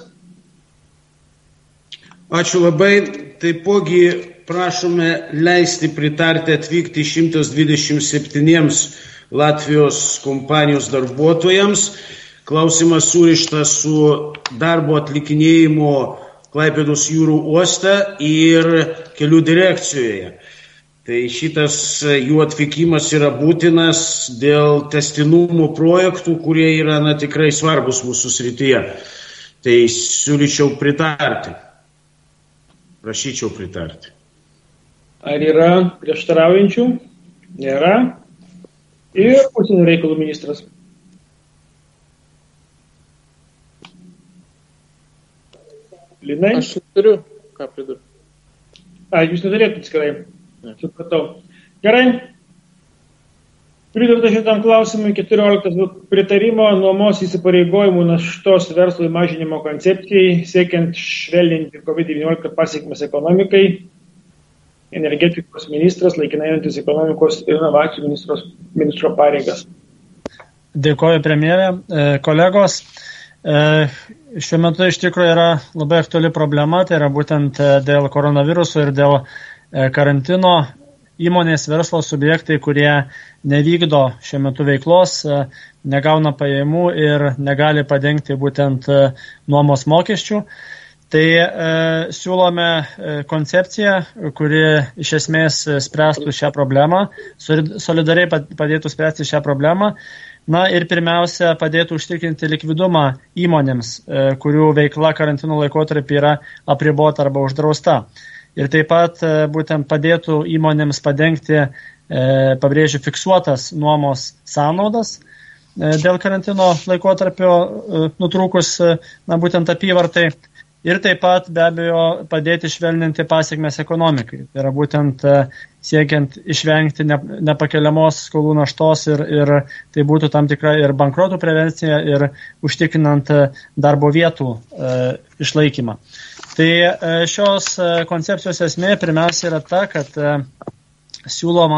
Ačiū labai. Taipogi prašome leisti pritarti atvykti 127 Latvijos kompanijos darbuotojams. Klausimas surištas su darbo atlikinėjimo Klaipėdos jūrų uoste ir kelių direkcijoje. Tai šitas jų atvykimas yra būtinas dėl tęstinumo projektų, kurie yra tikrai svarbus mūsų srityje. Tai siūlyčiau pritarti. Prašyčiau pritarti. Ar yra prieštaraujančių? Nėra. Ir užsienio reikalų ministras. Linai? Aš turiu ką pridurti. Jūs neturėtumėt atskirai. Supratau. Gerai. Pridurta šitam klausimui 14 pritarimo nuomos įsipareigojimų naštos verslui mažinimo koncepcijai, siekiant švelninti COVID-19 pasiekmes ekonomikai. Energetikos ministras, laikinai einantis ekonomikos ir inovacijų ministro pareigas. Dėkoju, premjerė. Kolegos, šiuo metu iš tikrųjų yra labai aktuali problema, tai yra būtent dėl koronaviruso ir dėl karantino. Įmonės verslo subjektai, kurie nevykdo šiuo metu veiklos, negauna pajamų ir negali padengti būtent nuomos mokesčių. Tai siūlome koncepciją, kuri iš esmės spręstų šią problemą, solidariai padėtų spręsti šią problemą. Na ir pirmiausia, padėtų užtikrinti likvidumą įmonėms, kurių veikla karantino laikotarpį yra apribota arba uždrausta. Ir taip pat būtent padėtų įmonėms padengti, pabrėžiu, fiksuotas nuomos sąnaudas dėl karantino laikotarpio nutrūkus, būtent apyvartai. Ir taip pat be abejo padėti švelninti pasiekmes ekonomikai. Tai yra būtent siekiant išvengti nepakeliamos skolų naštos ir tai būtų tam tikra ir bankrotų prevencija ir užtikrinant darbo vietų išlaikymą. Tai šios koncepcijos esmė pirmiausia yra ta, kad siūloma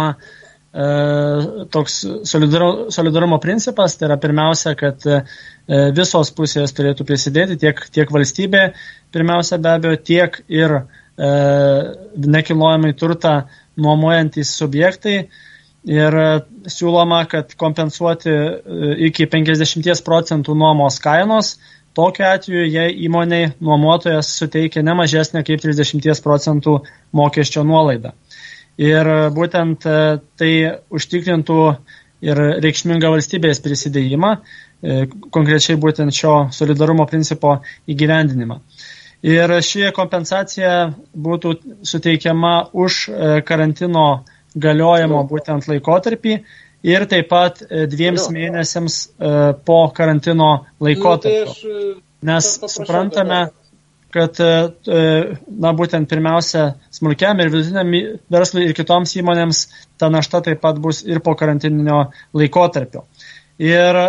toks solidarumo principas, tai yra pirmiausia, kad visos pusės turėtų prisidėti, tiek valstybė, pirmiausia be abejo, tiek ir nekilnojamai turtą nuomojantys subjektai. Ir siūloma, kad kompensuoti iki 50% nuomos kainos, tokiu atveju, jei įmonei nuomotojas suteikia ne mažesnę kaip 30% mokesčio nuolaidą. Ir būtent tai užtikrintų ir reikšmingą valstybės prisidėjimą, konkrečiai būtent šio solidarumo principo įgyvendinimą. Ir ši kompensacija būtų suteikiama už karantino galiojimo būtent laikotarpį ir taip pat 2 mėnesiams po karantino laikotarpio. Nes suprantame, kad būtent pirmiausia smulkiam ir vidutiniam verslui ir kitoms įmonėms ta našta taip pat bus ir po karantininio laikotarpio. Ir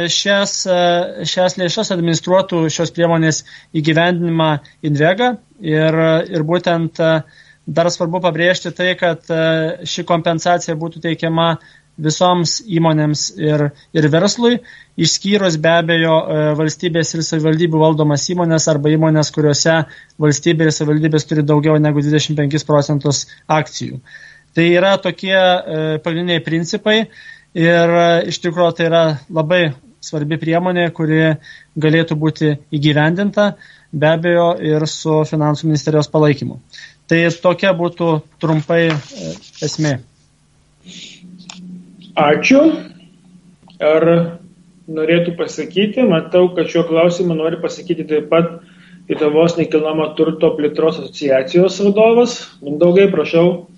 šias lėšas administruotų šios priemonės įgyvendinimą Invega ir būtent dar svarbu pabrėžti tai, kad ši kompensacija būtų teikiama visoms įmonėms ir verslui, išskyrus be abejo valstybės ir savivaldybių valdomas įmonės arba įmonės, kuriuose valstybė ir savivaldybės turi daugiau negu 25% akcijų. Tai yra tokie pagrindiniai principai ir iš tikrųjų tai yra labai svarbi priemonė, kuri galėtų būti įgyvendinta, be abejo ir su finansų ministerijos palaikymu. Tai tokia būtų trumpai esmė. Ačiū. Ar norėtų pasakyti? Matau, kad šiuo klausimu nori pasakyti taip pat Lietuvos nekilnojamo turto plėtros asociacijos vadovas. Mindaugai, prašau.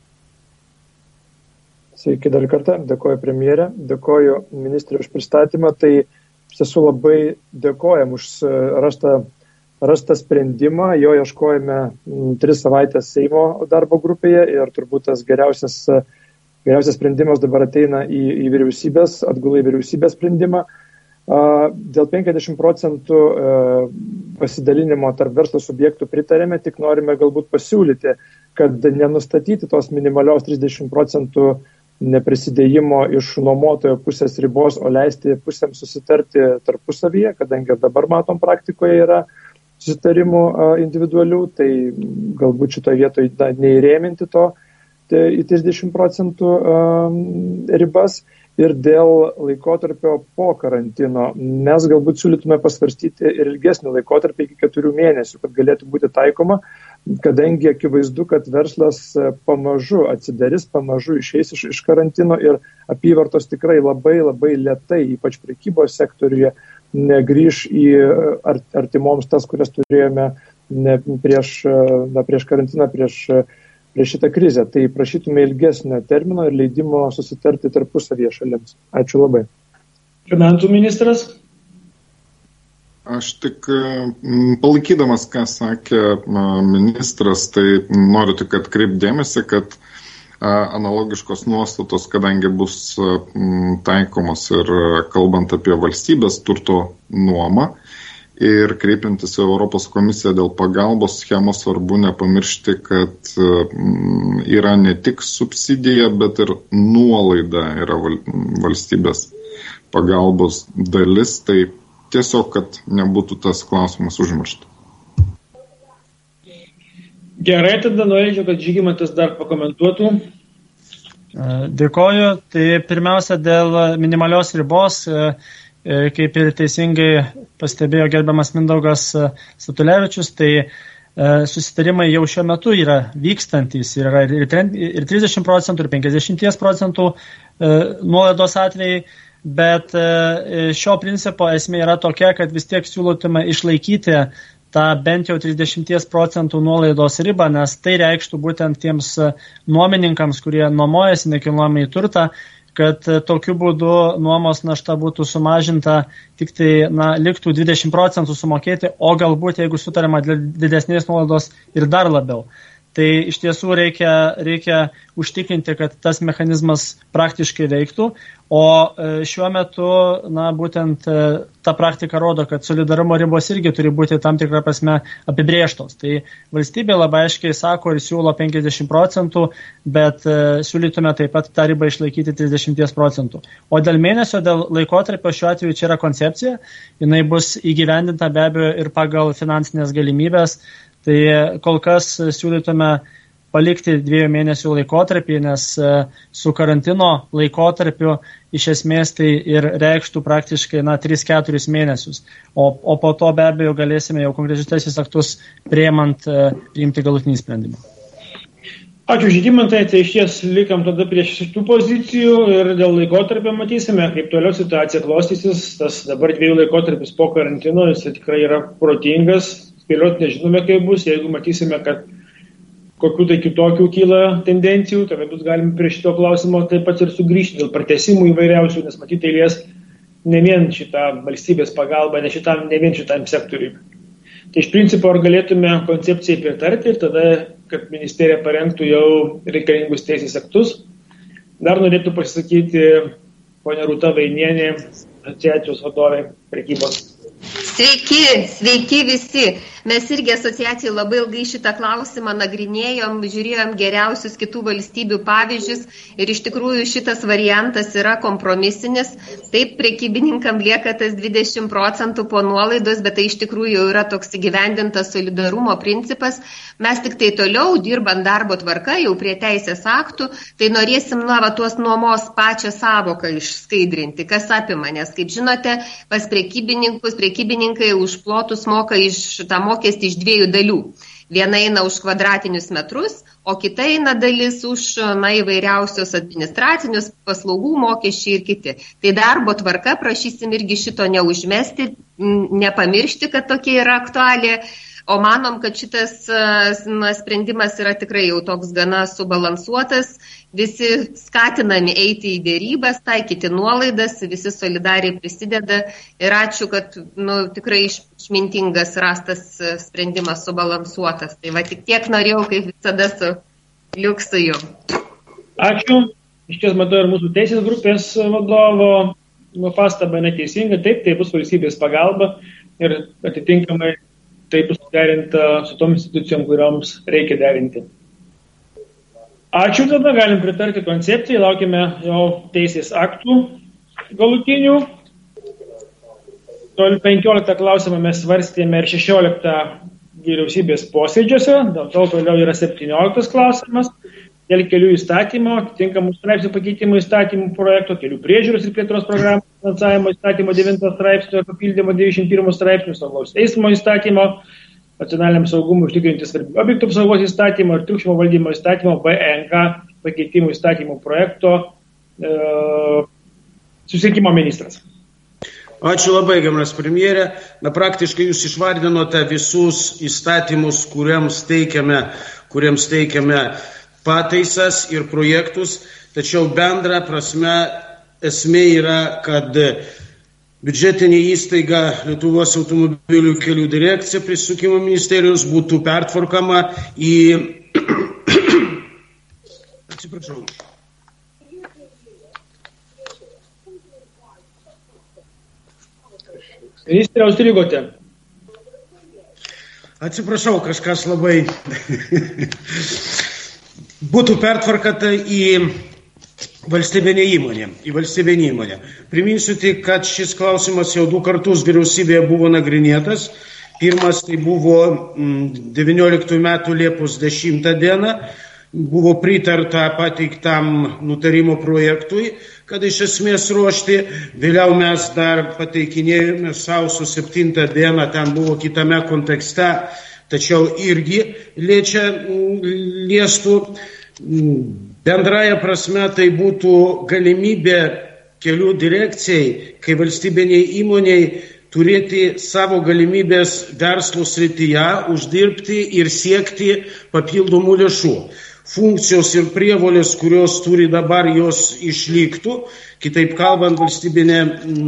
Sveiki dar kartą. Dėkoju premjerė, dėkoju ministrė už pristatymą. Tai iš tiesų labai dėkojam už rastą sprendimą. Jo ieškojame 3 savaitės Seimo darbo grupėje ir turbūt tas geriausias Geriausias sprendimas dabar ateina į vyriausybės, atgula į vyriausybės sprendimą. Dėl 50% pasidalinimo tarp verslo subjektų pritarėme, tik norime galbūt pasiūlyti, kad nenustatyti tos minimalios 30% neprisidėjimo iš nuomotojo pusės ribos, o leisti pusėms susitarti tarpusavyje, kadangi dabar matom praktikoje yra susitarimų individualių, tai galbūt šitoje vietoje neįrėminti to į 30% ribas. Ir dėl laikotarpio po karantino mes galbūt siūlytume pasvarstyti ir ilgesnį laikotarpį iki 4 mėnesių, kad galėtų būti taikoma, kadangi akivaizdu, kad verslas pamažu atsidarys, pamažu išeis iš karantino ir apyvartos tikrai labai labai lėtai, ypač prekybos sektoriuje, negrįž į artimoms tas, kurias turėjome prieš karantiną, prieš šitą krizę. Tai prašytume ilgesnio termino ir leidimo susitarti tarpusavyje šalims. Ačiū labai. Finansų ministras. Aš tik palaikydamas, ką sakė ministras, tai noriu tik atkreipdėmėsi, kad analogiškos nuostatos, kadangi bus taikomos ir kalbant apie valstybės turto nuomą, ir kreipiantis į Europos komisiją dėl pagalbos schemos, svarbu nepamiršti, kad yra ne tik subsidija, bet ir nuolaida yra valstybės pagalbos dalis. Tai tiesiog, kad nebūtų tas klausimas užmirštas. Gerai, tada norėčiau, kad Žygimantas dar pakomentuotų. Dėkoju. Tai pirmiausia, dėl minimalios ribos, kaip ir teisingai pastebėjo gerbiamas Mindaugas Statulevičius, tai susitarimai jau šiuo metu yra vykstantys, yra ir 30%, ir 50% nuolaidos atvejai, bet šio principo esmė yra tokia, kad vis tiek siūlytume išlaikyti tą bent jau 30% nuolaidos ribą, nes tai reikštų būtent tiems nuomininkams, kurie nuomojasi nekilnojamąjį turtą, kad tokiu būdu nuomos našta būtų sumažinta, tik tai liktų 20% sumokėti, o galbūt, jeigu sutarima didesnės nuolaidos, ir dar labiau. Tai iš tiesų reikia užtikrinti, kad tas mechanizmas praktiškai veiktų, o šiuo metu, būtent ta praktika rodo, kad solidarumo ribos irgi turi būti tam tikrą prasme apibrėžtos. Tai valstybė labai aiškiai sako ir siūlo 50%, bet siūlytume taip pat tą ribą išlaikyti 30%. O dėl mėnesio, dėl laikotarpio, šiuo atveju čia yra koncepcija, jinai bus įgyvendinta be abejo ir pagal finansinės galimybės. Tai kol kas siūlytume palikti 2 mėnesių laikotarpį, nes su karantino laikotarpiu iš esmės tai ir reikštų praktiškai 3-4 mėnesius. O po to be abejo galėsime jau konkrečius teisės aktus priimti galutinį sprendimą. Ačiū Žygimantai, tai iš ties likam tada prieš šitų pozicijų ir dėl laikotarpio matysime, kaip toliau situacija klostysis. Tas dabar 2 laikotarpis po karantino, jis tikrai yra protingas. Spėliot nežinome, kaip bus, jeigu matysime, kad kokių tai kitokių kyla tendencijų, tada bus galime prie šito klausimo taip pat ir sugrįžti dėl pratęsimų įvairiausių, nes matyti eilės ne vien šitą valstybės pagalbą, ne vien šitam sektoriui. Tai iš principo ar galėtume koncepcijai pritarti ir tada, kad ministerija parengtų jau reikalingus teisės aktus. Dar norėtų pasisakyti ponia Rūta Vainienė, asociacijos vadovė prekybos. Sveiki visi. Mes irgi asociacijai labai ilgai šitą klausimą nagrinėjom, žiūrėjom geriausius kitų valstybių pavyzdžius ir iš tikrųjų šitas variantas yra kompromisinis. Taip, prekybininkam lieka tas 20% po nuolaidos, bet tai iš tikrųjų jau yra toks įgyvendintas solidarumo principas. Mes tik tai toliau dirbant darbo tvarka, jau prie teisės aktų, tai norėsim tuos nuomos pačią savoką išskaidrinti, kas apima, nes kaip žinote, pas prekybininkai už plotus moka iš tą mokestį iš 2 dalių. Viena eina už kvadratinius metrus, o kita eina dalis už įvairiausios administracinius paslaugų mokesčiai ir kiti. Tai darbo tvarka prašysim irgi šito neužmesti, nepamiršti, kad tokia yra aktualija. O manom, kad šitas sprendimas yra tikrai jau toks gana subalansuotas, visi skatinami eiti į dėrybas, taikyti nuolaidas, visi solidariai prisideda ir ačiū, kad tikrai išmintingas rastas sprendimas subalansuotas. Tai va tik tiek norėjau, kaip visada su liuksu jum. Ačiū. Iš ties matau ir mūsų teisės grupės vadovo pastaba neteisinga, taip, tai bus valstybės pagalba ir atitinkamai tai bus derinta su tom institucijom, kurioms reikia derinti. Ačiū, tada galim pritarti koncepcijai, laukime jau teisės aktų galutinių. 15 klausimą mes svarstėme ir 16 vyriausybės posėdžiuose, dėl to toliau yra 17 klausimas. Dėl kelių įstatymo, atitinkamų straipsnių pakeitimų įstatymų projekto, kelių priežiūros ir plėtros programų finansavimo įstatymo 9 straipsnio ir papildymo 91 straipsnių, saugaus eismo įstatymo, nacionaliniam saugumui užtikrinti svarbių objektų apsaugos įstatymo ir triukšmo valdymo įstatymo BNK pakeitimų įstatymų projekto susisiekimo ministras. Ačiū labai, gerbiamas premjere. Na, praktiškai jūs išvardinote visus įstatymus, kuriems teikiame pataisas ir projektus, tačiau bendra prasme esmė yra, kad biudžetinė įstaiga Lietuvos automobilių kelių direkcija prie susisiekimo ministerijos būtų pertvarkoma į Ministrė, užstrigote. Atsiprašau, kažkas labai būtų pertvarkata į valstybinę įmonę. Priminsiu tik, kad šis klausimas jau 2 kartus vyriausybėje buvo nagrinėtas. Pirmas tai buvo 19 metų Liepos 10 dieną. Buvo pritarta pateiktam nutarimo projektui, kad iš esmės ruošti. Vėliau mes dar pateikinėjome sausio 7 dieną, ten buvo kitame kontekste, tačiau irgi liestų. Bendraja prasme tai būtų galimybė kelių direkcijai, kai valstybiniai įmoniai turėti savo galimybės verslo srityje, uždirbti ir siekti papildomų lėšų. Funkcijos ir prievolės, kurios turi dabar, jos išliktų. Kitaip kalbant, valstybinė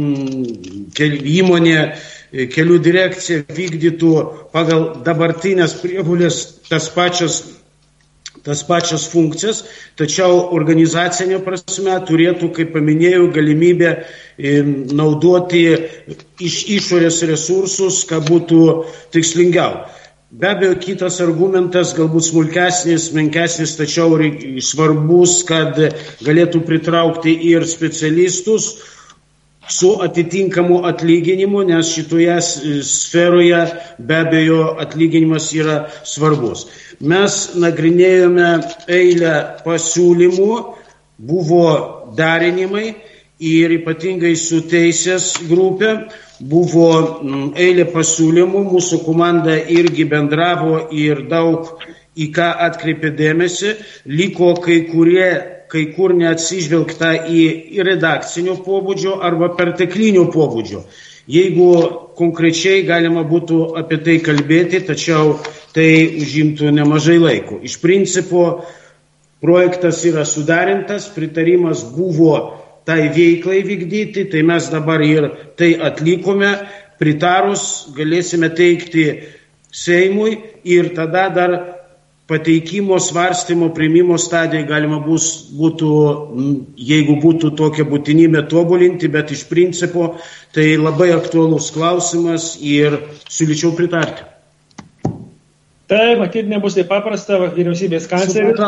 įmonė, kelių direkcija vykdytų pagal dabartinės prievolės tas pačias funkcijas, tačiau organizacinė prasme turėtų, kaip paminėjau, galimybę naudoti iš išorės resursus, kad būtų tikslingiau. Be abejo, kitas argumentas, galbūt smulkesnis, menkesnis, tačiau svarbus, kad galėtų pritraukti ir specialistus su atitinkamu atlyginimu, nes šitoje sferoje be abejo atlyginimas yra svarbus. Mes nagrinėjome eilę pasiūlymų, buvo derinimai ir ypatingai su teisės grupė buvo eilė pasiūlymų, mūsų komanda irgi bendravo ir daug į ką atkreipė dėmesį, liko kai kur neatsižvelgta į redakcinio pobūdžio arba perteklinio pobūdžio. Jeigu konkrečiai galima būtų apie tai kalbėti, tačiau tai užimtų nemažai laiko. Iš principo projektas yra sudarintas, pritarimas buvo tai veiklai vykdyti, tai mes dabar ir tai atlikome, pritarus galėsime teikti Seimui ir tada dar pateikimo, svarstymo, priimimo stadijai galima būtų, jeigu būtų tokia būtinybė, tobulinti, bet iš principo tai labai aktualus klausimas ir siūlyčiau pritarti. Tai matyt nebus taip paprasta, vyriausybės kancleris.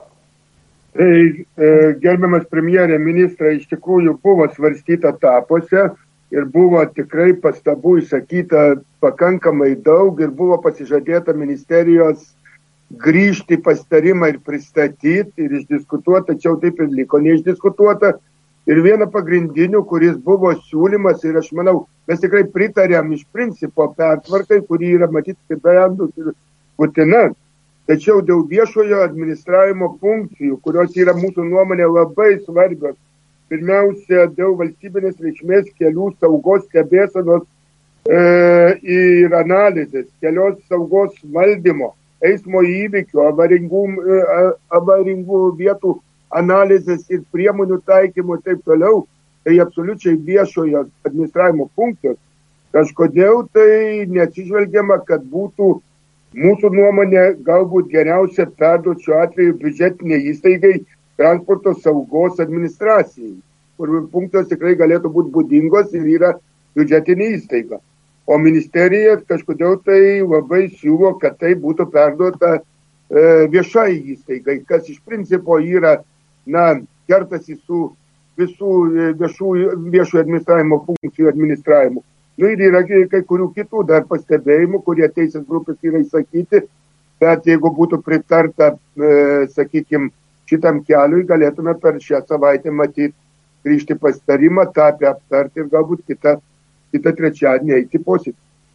Gerbiamas premjerė, ministra, iš tikrųjų buvo svarstyta etapuose ir buvo tikrai pastabų išsakyta pakankamai daug ir buvo pasižadėta ministerijos grįžti pasitarimą ir pristatyti ir išdiskutuoti, tačiau taip ir liko neišdiskutuota. Ir viena pagrindinių, kuris buvo siūlymas ir aš manau, mes tikrai pritarėm iš principo pertvarkai, kuri yra matyti sprendus ir būtina. Tačiau dėl viešojo administravimo funkcijų, kurios yra mūsų nuomonė labai svarbios, pirmiausia, dėl valstybinės reikšmės kelių saugos stebėsenos ir analizės, kelios saugos valdymo, eismo įvykių, avaringų vietų analizės ir priemonių taikymo ir taip toliau, tai absoliučiai viešojo administravimo funkcijos. Kažkodėl tai neatsižvelgiama, kad būtų mūsų nuomonė galbūt geriausia perduoti šiuo atveju biudžetinė įstaigai, transporto saugos administracijai, kur funkcijos tikrai galėtų būti būdingos ir yra biudžetinė įstaiga. O ministerija kažkodėl tai labai siūlo, kad tai būtų perduota viešai įstaigai, kas iš principo yra, kertasi su visų viešojo administravimo funkcijų administravimu. Ir yra kai kurių kitų dar pastebėjimų, kurie teisės grupės yra įsakyti, bet jeigu būtų pritarta, sakykime, šitam keliui, galėtume per šią savaitę matyti grįžti pasitarimą, tą aptarti ir galbūt kitą trečiadienį eiti posėdį.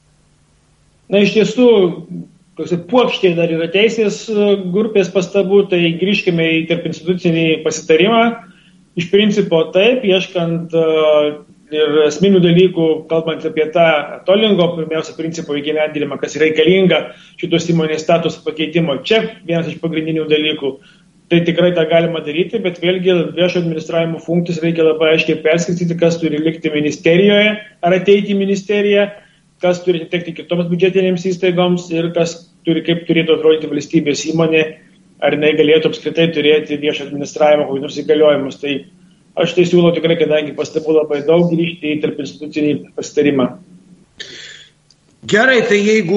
Iš tiesų, puokštė dar yra teisės grupės pastabų, tai grįžkime į tarp institucinį pasitarimą. Iš principo taip, ieškant ir esminių dalykų, kalbant apie tą tolingo, pirmiausia, principo įgyvendinimą, kas yra reikalinga šitos įmonės statuso pakeitimo. Čia vienas iš pagrindinių dalykų. Tai tikrai tą galima daryti, bet vėlgi viešo administravimo funkcijas reikia labai aiškiai perskirstyti, kas turi likti ministerijoje ar ateiti į ministeriją, kas turi atitekti kitoms biudžetinėms įstaigoms ir kaip turėtų atrodyti valstybės įmonė, ar jinai galėtų apskritai turėti viešo administravimo kokius nors įgaliojimus. Tai aš tai siūlau tikrai, kadangi pastabų labai daug, grįžti į tarp institucinį pasitarimą. Gerai, tai jeigu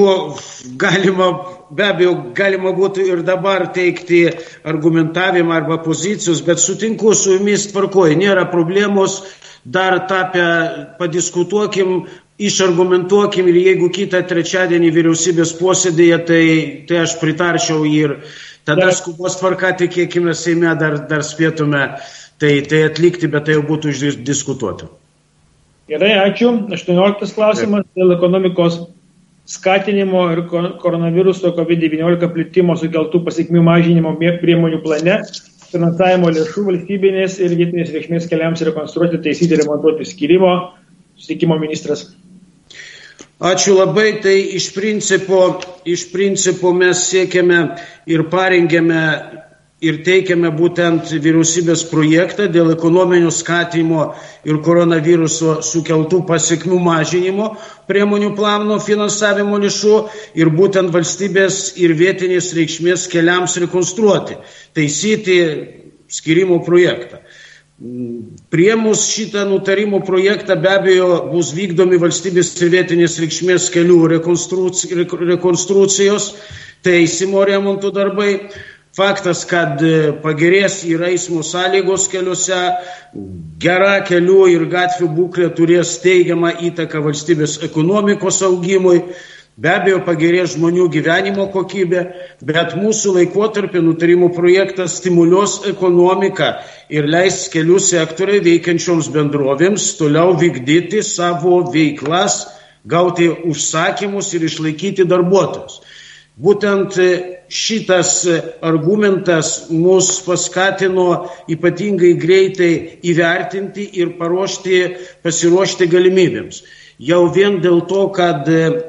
be abejo, galima būtų ir dabar teikti argumentavimą arba pozicijos, bet sutinku su jumis tvarkoje, nėra problemos, dar padiskutuokim, išargumentuokim ir jeigu kitą trečiadienį vyriausybės posėdėje, tai aš pritarčiau ir tada skubos tvarka, tikėkime, Seime dar spėtume tai atlikti, bet tai jau būtų išdiskutuota. Gerai, ačiū. 18 klausimas dėl ekonomikos skatinimo ir koronaviruso COVID-19 plitimo sukeltų pasekmių mažinimo priemonių plane, finansavimo lėšų valstybinės ir vietinės reikšmės keliams rekonstruoti, taisyti, remontuoti skyrimo, susitikimo ministras. Ačiū labai, tai iš principo mes siekiame ir parengėme ir teikiame būtent vyriausybės projektą dėl ekonominio skatinimo ir koronaviruso sukeltų pasekmių mažinimo priemonių plano finansavimo lėšų ir būtent valstybės ir vietinės reikšmės keliams rekonstruoti, taisyti skyrimo projektą. Priėmus šitą nutarimo projektą be abejo bus vykdomi valstybės ir vietinės reikšmės kelių rekonstrukcijos, taisymo remonto darbai. Faktas, kad pagerės ir eismo sąlygos keliuose, gera kelių ir gatvių būklė turės teigiamą įtaką valstybės ekonomikos augimui, be abejo pagerės žmonių gyvenimo kokybė, bet mūsų laikotarpio nutarimo projektas stimuliuos ekonomiką ir leis kelių sektoriai veikiančioms bendrovėms toliau vykdyti savo veiklas, gauti užsakymus ir išlaikyti darbuotojus. Būtent šitas argumentas mus paskatino ypatingai greitai įvertinti ir pasiruošti galimybėms. Jau vien dėl to, kad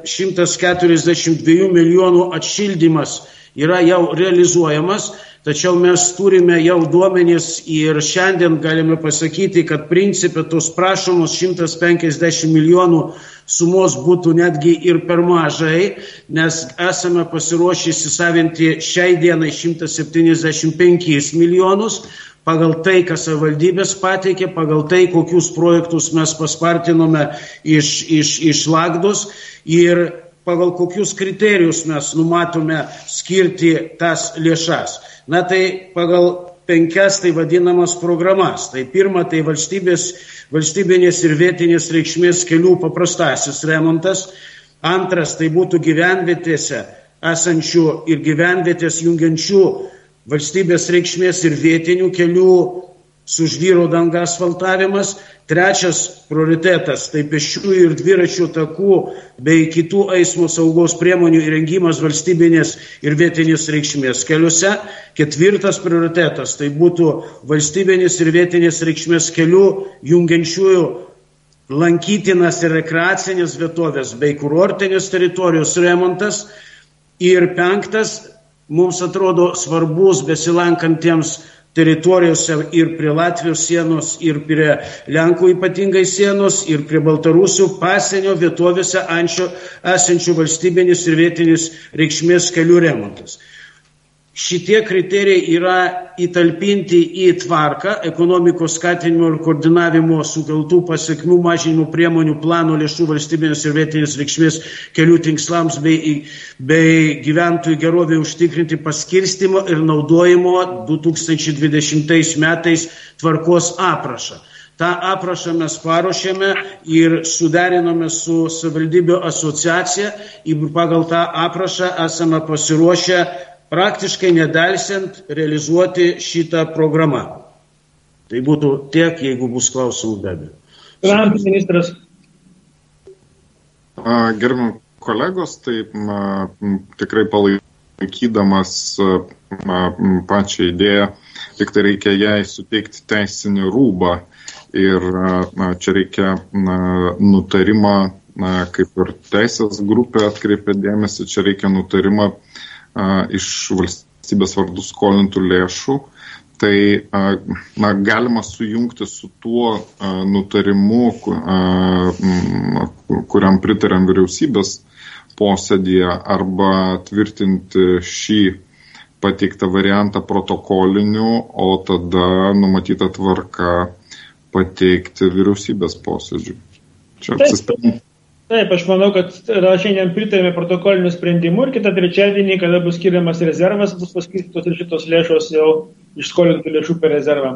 142 milijonų atšildymas yra jau realizuojamas, tačiau mes turime jau duomenis ir šiandien galime pasakyti, kad principe tos prašomos 150 milijonų sumos būtų netgi ir per mažai, nes esame pasiruošę įsisavinti šiai dienai 175 milijonus, pagal tai, kas savivaldybės pateikė, pagal tai, kokius projektus mes paspartinome iš Lagdos ir pagal kokius kriterijus mes numatome skirti tas lėšas. Tai pagal 5 tai vadinamas programas. Tai pirma, tai valstybinės ir vietinės reikšmės kelių paprastasis remontas. Antras, tai būtų gyvenvietėse esančių ir gyvenvietės jungiančių valstybės reikšmės ir vietinių kelių su žvyro danga asfaltavimas. Trečias prioritetas, tai pėsčiųjų ir dviračių takų bei kitų eismo saugos priemonių įrengimas valstybinės ir vietinės reikšmės keliuose. Ketvirtas prioritetas, tai būtų valstybinės ir vietinės reikšmės kelių jungiančiųjų lankytinas ir rekreacinės vietovės bei kurortinės teritorijos remontas. Ir 5, mums atrodo svarbus besilankantiems teritorijose ir prie Latvijos sienos, ir prie Lenkų ypatingai sienos, ir prie Baltarusių pasienio vietovėse esančių valstybinės ir vietinės reikšmės kelių remontas. šitie kriterijai yra įtalpinti į tvarką ekonomikos skatinimo ir koordinavimo sukeltų pasiekmių mažinimo priemonių plano lėšų valstybinės ir vietinės reikšmės kelių tikslams bei gyventojų gerovė užtikrinti paskirstymo ir naudojimo 2020 metais tvarkos aprašą. Ta aprašą mes paruošėme ir suderinome su savivaldybių asociacija ir pagal tą aprašą esame pasiruošę praktiškai nedelsiant realizuoti šitą programą. Tai būtų tiek, jeigu bus klausimų be abejo. Finansų ministras. Gerbiami kolegos, tai tikrai palaikydamas pačią idėją, tik tai reikia jai suteikti teisinį rūbą. Ir čia reikia nutarimą, kaip ir teisės grupė atkreipė dėmesį, čia reikia nutarimą iš valstybės vardų skolintų lėšų. Tai galima sujungti su tuo nutarimu, kuriam pritariam vyriausybės posėdyje, arba tvirtinti šį pateiktą variantą protokoliniu, o tada numatyta tvarka pateikti vyriausybės posėdžių. Čia apsisprendimai. Taip, aš manau, kad šiandien pritarėme protokolinių sprendimų ir kitą trečiadienį, kada bus skiriamas rezervas, bus paskirstytos ir šitos lėšos jau iš skolintų lėšų per rezervą.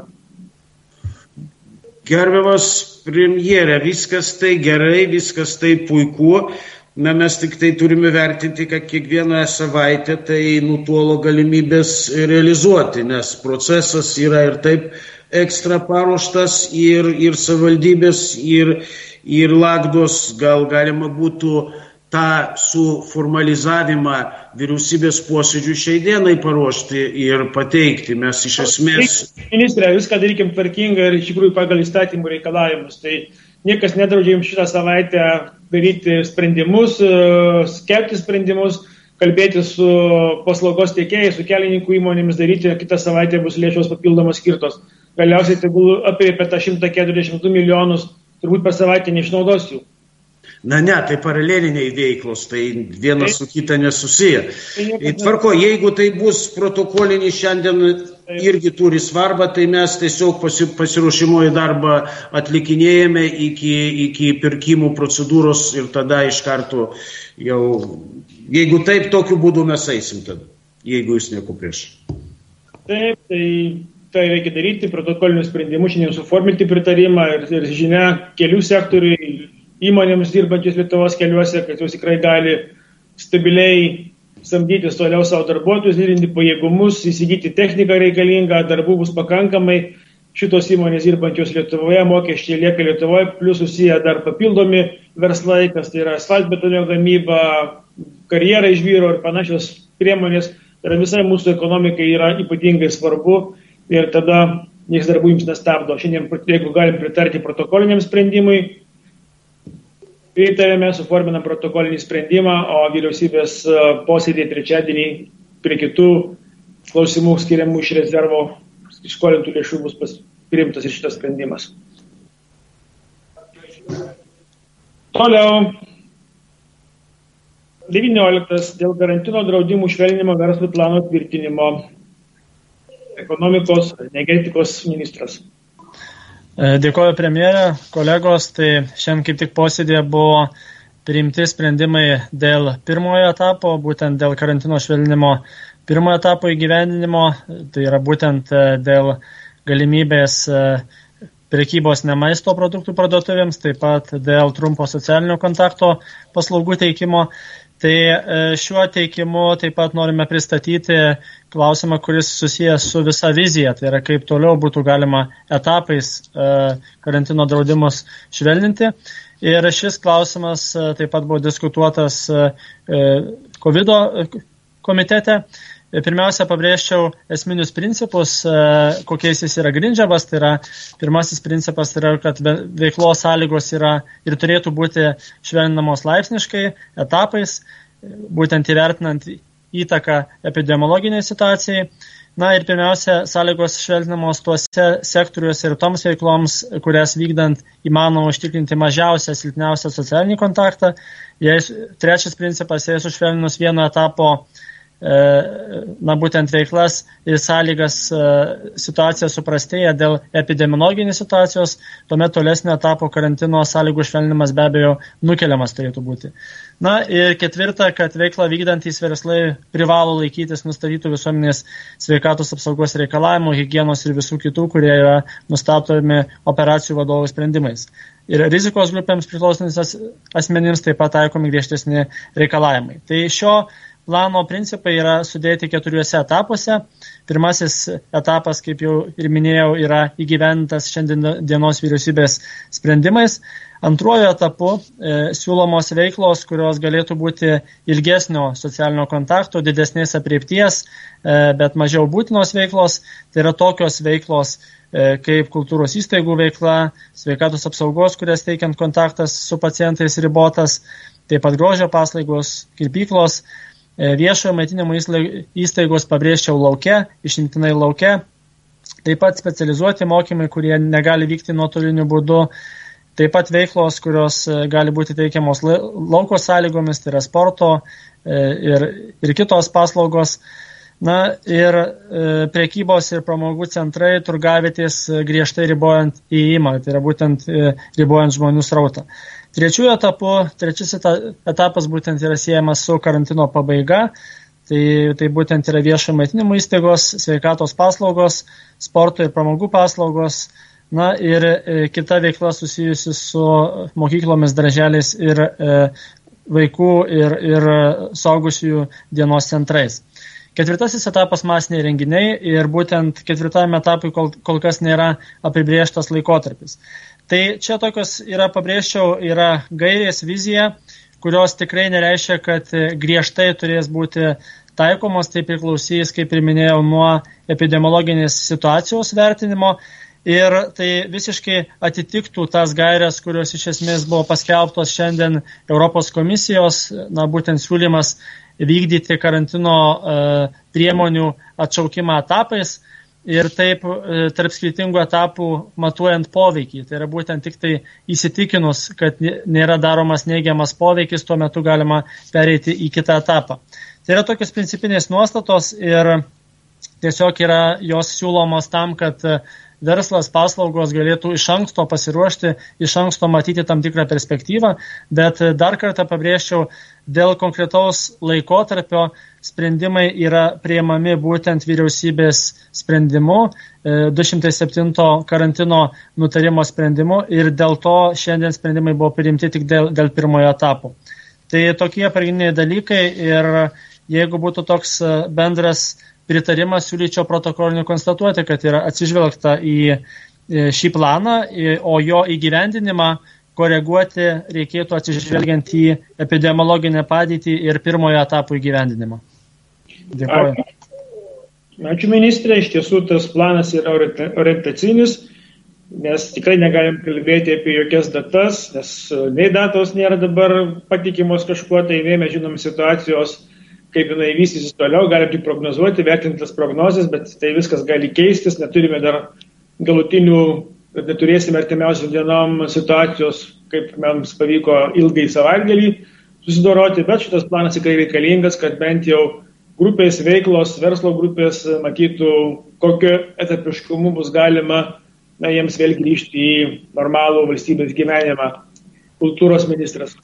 Gerbiamas premjere, viskas tai gerai, viskas tai puiku. Mes tik tai turime vertinti, kad kiekvieną savaitę tai nutuolo galimybės realizuoti, nes procesas yra ir taip ekstra paruoštas ir savivaldybės ir lagdos, gal galima būtų tą suformalizavimą vyriausybės posėdžių šiai dienai paruošti ir pateikti. Mes iš esmės... Ministrė, viską darykim tvarkingai ir iš tikrųjų pagal įstatymų reikalavimus. Tai niekas nedraudžia jums šitą savaitę daryti sprendimus, skelbti sprendimus, kalbėti su paslaugos tiekėjais, su kelininkų įmonėmis, daryti, kitą savaitę bus lėšos papildomos skirtos. Galiausiai tegul apie tą 142 milijonus turbūt per savaitę neišnaudos jų. Ne, tai paraleliniai veiklos, tai vienas su kita nesusiję. Tvarko, jeigu tai bus protokolinis šiandien irgi turi svarbą, tai mes tiesiog pasiruošimo į darbą atlikinėjame iki pirkimų procedūros ir tada iš karto jau, jeigu taip, tokiu būdu mes eisim tada, jeigu jūs nieko prieš. Taip, tai reikia daryti, protokolinius sprendimus, šiandien suforminti pritarimą ir žinia kelių sektoriui, įmonėms dirbančius Lietuvos keliuose, kad jūs tikrai gali stabiliai samdytis toliau savo darbuotojus, didinti pajėgumus, įsigyti techniką reikalingą, darbų bus pakankamai. Šitos įmonės dirbančios Lietuvoje, mokesčiai lieka Lietuvoje, plus susiję dar papildomi verslai, kas tai yra asfaltbetonio gamyba, karjera iš vyro ir panašios priemonės. Tai visai mūsų ekonomikai yra ypatingai svarbu ir tada nieks darbų jums nestabdo. Šiandien, jeigu galim pritarti protokoliniam sprendimui, pritarėme, suforminam protokolinį sprendimą, o vyriausybės posėdį trečiadienį prie kitų klausimų skiriamų iš rezervo skolintų lėšų bus priimtas ir šitas sprendimas. Toliau. 19. Dėl karantino draudimų švelninimo verslo plano tvirtinimo. Ekonomikos energetikos ministras. Dėkoju premjerė, kolegos, tai šiandien kaip tik posėdėje buvo priimti sprendimai dėl pirmojo etapo, būtent dėl karantino švelninimo pirmojo etapo įgyvendinimo, tai yra būtent dėl galimybės prekybos ne maisto produktų parduotuvėms, taip pat dėl trumpo socialinio kontakto paslaugų teikimo. Tai šiuo teikimu taip pat norime pristatyti klausimą, kuris susijęs su visa vizija, tai yra kaip toliau būtų galima etapais karantino draudimus švelninti. Ir šis klausimas taip pat buvo diskutuotas COVID komitete. Pirmiausia, pabrėžčiau esminius principus, kokiais jis yra grindžiamas. Tai yra, pirmasis principas yra, kad veiklos sąlygos yra ir turėtų būti švelninamos laipsniškai, etapais, būtent įvertinant įtaką epidemiologiniai situacijai. Na ir pirmiausia, sąlygos švelninamos tuose sektoriuose ir toms veikloms, kurias vykdant įmanoma užtikrinti mažiausią, silpniausią socialinį kontaktą. Trečias principas, jei sušvelninus vieno etapo būtent veiklas ir sąlygas situacija suprastėja dėl epidemiologinės situacijos, tuomet tolesnio etapo karantino sąlygų švelnimas be abejo nukeliamas turėtų būti. Ir ketvirta, kad veiklą vykdantys verslai privalo laikytis nustatytų visuomenės sveikatos apsaugos reikalavimų, higienos ir visų kitų, kurie yra nustatomi operacijų vadovų sprendimais. Ir rizikos grupėms priklausantys asmenims taip pat taikomi griežtesni reikalavimai. Tai šio plano principai yra sudėti 4 etapuose. Pirmasis etapas, kaip jau ir minėjau, yra įgyvendintas šiandien dienos vyriausybės sprendimais. Antruoju etapu siūlomos veiklos, kurios galėtų būti ilgesnio socialinio kontakto, didesnės apriepties, bet mažiau būtinos veiklos. Tai yra tokios veiklos kaip kultūros įstaigų veikla, sveikatos apsaugos, kurias teikiant kontaktas su pacientais ribotas, taip pat grožio paslaugos, kirpyklos, viešojo maitinimo įstaigos pabrėžčiau lauke, išimtinai lauke, taip pat specializuoti mokymai, kurie negali vykti nuotoliniu būdu, taip pat veiklos, kurios gali būti teikiamos lauko sąlygomis, tai yra sporto ir kitos paslaugos. Ir prekybos ir pramogų centrai, turgavietės griežtai ribojant įėjimą, tai yra būtent ribojant žmonių srautą. Trečiasis etapas būtent yra siejamas su karantino pabaiga, tai būtent yra viešo maitinimo įstaigos, sveikatos paslaugos, sporto ir pramogų paslaugos, ir kita veikla susijusi su mokyklomis, darželiais ir vaikų ir suaugusiųjų dienos centrais. Ketvirtasis etapas masiniai renginiai ir būtent ketvirtajame etapui kol kas nėra apibrėžtas laikotarpis. Tai čia tokios yra gairės vizija, kurios tikrai nereiškia, kad griežtai turės būti taikomos, tai priklausys, kaip ir minėjau, nuo epidemiologinės situacijos vertinimo ir tai visiškai atitiktų tas gairės, kurios iš esmės buvo paskelbtos šiandien Europos komisijos, būtent siūlymas vykdyti karantino priemonių atšaukimą etapais ir taip tarp skirtingų etapų matuojant poveikį. Tai yra būtent tik tai įsitikinus, kad nėra daromas neigiamas poveikis, tuo metu galima pereiti į kitą etapą. Tai yra tokios principinės nuostatos ir tiesiog yra jos siūlomos tam, kad verslas, paslaugos galėtų iš anksto pasiruošti, iš anksto matyti tam tikrą perspektyvą, bet dar kartą pabrėžčiau, dėl konkretaus laikotarpio sprendimai yra priimami būtent vyriausybės sprendimu, 207 karantino nutarimo sprendimu ir dėl to šiandien sprendimai buvo priimti tik dėl pirmojo etapo. Tai tokie pagrindiniai dalykai ir jeigu būtų toks bendras pritarimas, siūlyčiau protokoliniu konstatuoti, kad yra atsižvelgta į šį planą, o jo įgyvendinimą koreguoti reikėtų atsižvelgiant į epidemiologinę padėtį ir pirmojo etapo įgyvendinimą. Dėkuoju. Ačiū ministrė, iš tiesų tas planas yra orientacinis, nes tikrai negalim kalbėti apie jokias datas, nes nei datos nėra dabar patikimos kažkuo, tai mes žinom situacijos, kaip jinai vystysis toliau, galim tik prognozuoti, vertintas prognozes, bet tai viskas gali keistis, neturime dar galutinių, neturėsime artimiausių dienom situacijos, kaip mums pavyko ilgai savaitgalį susidoroti, bet šitas planas tikrai reikalingas, kad bent jau grupės veiklos, verslo grupės matytų, kokio etapiškumu bus galima jiems vėl grįžti į normalų valstybės gyvenimą. Kultūros ministras.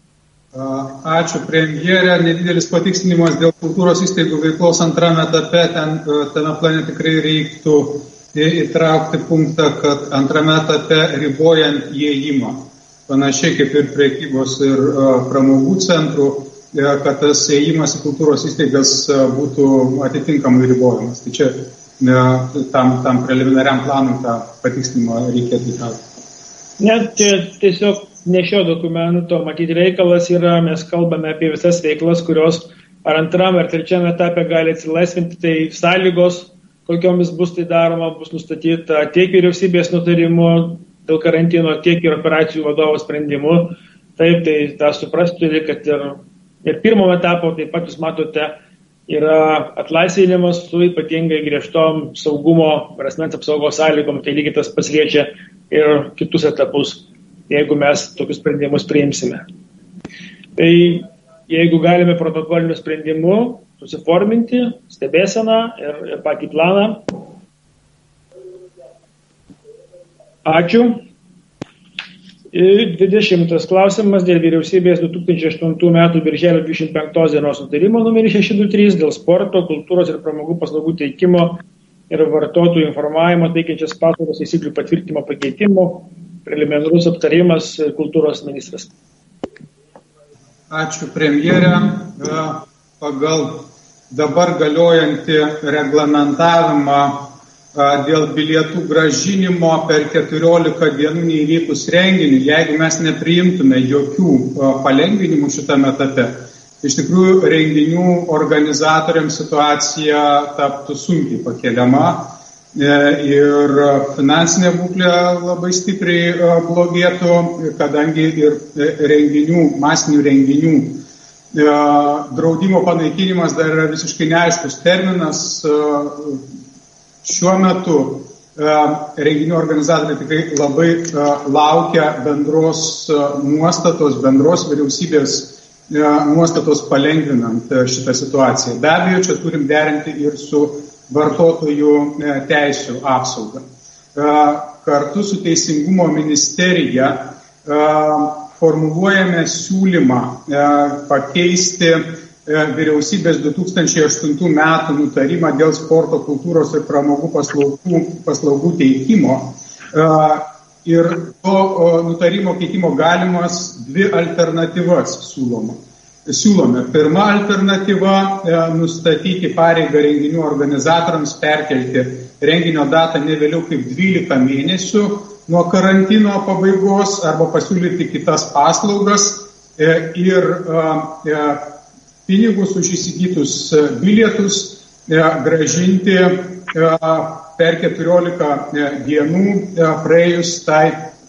Ačiū premjerė, nedidelis patikslinimas dėl kultūros įstaigų veiklos antrame etape, tame plane tikrai reiktų įtraukti punktą, kad antrame etape ribojant įėjimą, panašiai kaip ir prekybos ir pramogų centrų, kad tas įėjimas į kultūros įstaigas būtų atitinkamai ribojamas. Tai čia tam preliminariam planui tą patikslinimą reikėtų įtraukti. Net tiesiog ne šio dokumento, matyti reikalas yra, mes kalbame apie visas veiklas, kurios ar antram, ar trečiam etape gali atsilaisvinti, tai sąlygos, kokiomis bus tai daroma, bus nustatyta tiek vyriausybės nutarimu dėl karantino, tiek ir operacijų vadovo sprendimu. Taip, tai tą suprasti, kad ir pirmo etapo, taip pat jūs matote, yra atlaisvinimas su ypatingai griežtom saugumo ir asmens apsaugos sąlygom, tai lygiai tas pats liečia ir kitus etapus, jeigu mes tokius sprendimus priimsime. Tai jeigu galime protokoliniu sprendimu susiforminti stebėseną ir patį planą. Ačiū. 20 klausimas dėl vyriausybės 2008 metų birželio 25 dienos nutarimo numeris 623 dėl sporto, kultūros ir pramogų paslaugų teikimo ir vartotojų informavimo teikiančias paslaugas taisyklių patvirtimo pakeitimų. Preliminarus aptarimas kultūros ministras. Ačiū premjerė. Pagal dabar galiojantį reglamentavimą dėl bilietų grąžinimo per 14 dienų neįvykus renginį, jeigu mes nepriimtume jokių palengvinimų šitame etape, iš tikrųjų renginių organizatoriams situacija taptų sunkiai pakeliama ir finansinė būklė labai stipriai blogėtų, kadangi ir renginių, masinių renginių draudimo panaikinimas dar yra visiškai neaiškus terminas. Šiuo metu renginių organizatoriai tikrai labai laukia bendros nuostatos, bendros vyriausybės nuostatos palengvinant šitą situaciją. Be abejo, čia turim derinti ir su vartotojų teisių apsauga. Kartu su Teisingumo ministerija formuluojame siūlymą pakeisti vyriausybės 2008 metų nutarimą dėl sporto, kultūros ir pramogų paslaugų teikimo. Ir to nutarimo keitimo galimas dvi alternatyvas siūlome. Pirma alternatyva nustatyti pareigą renginių organizatoriams perkelti renginio datą ne vėliau kaip 12 mėnesių nuo karantino pabaigos arba pasiūlyti kitas paslaugas ir pinigus už įsigytus bilietus grąžinti per 14 dienų praėjus tai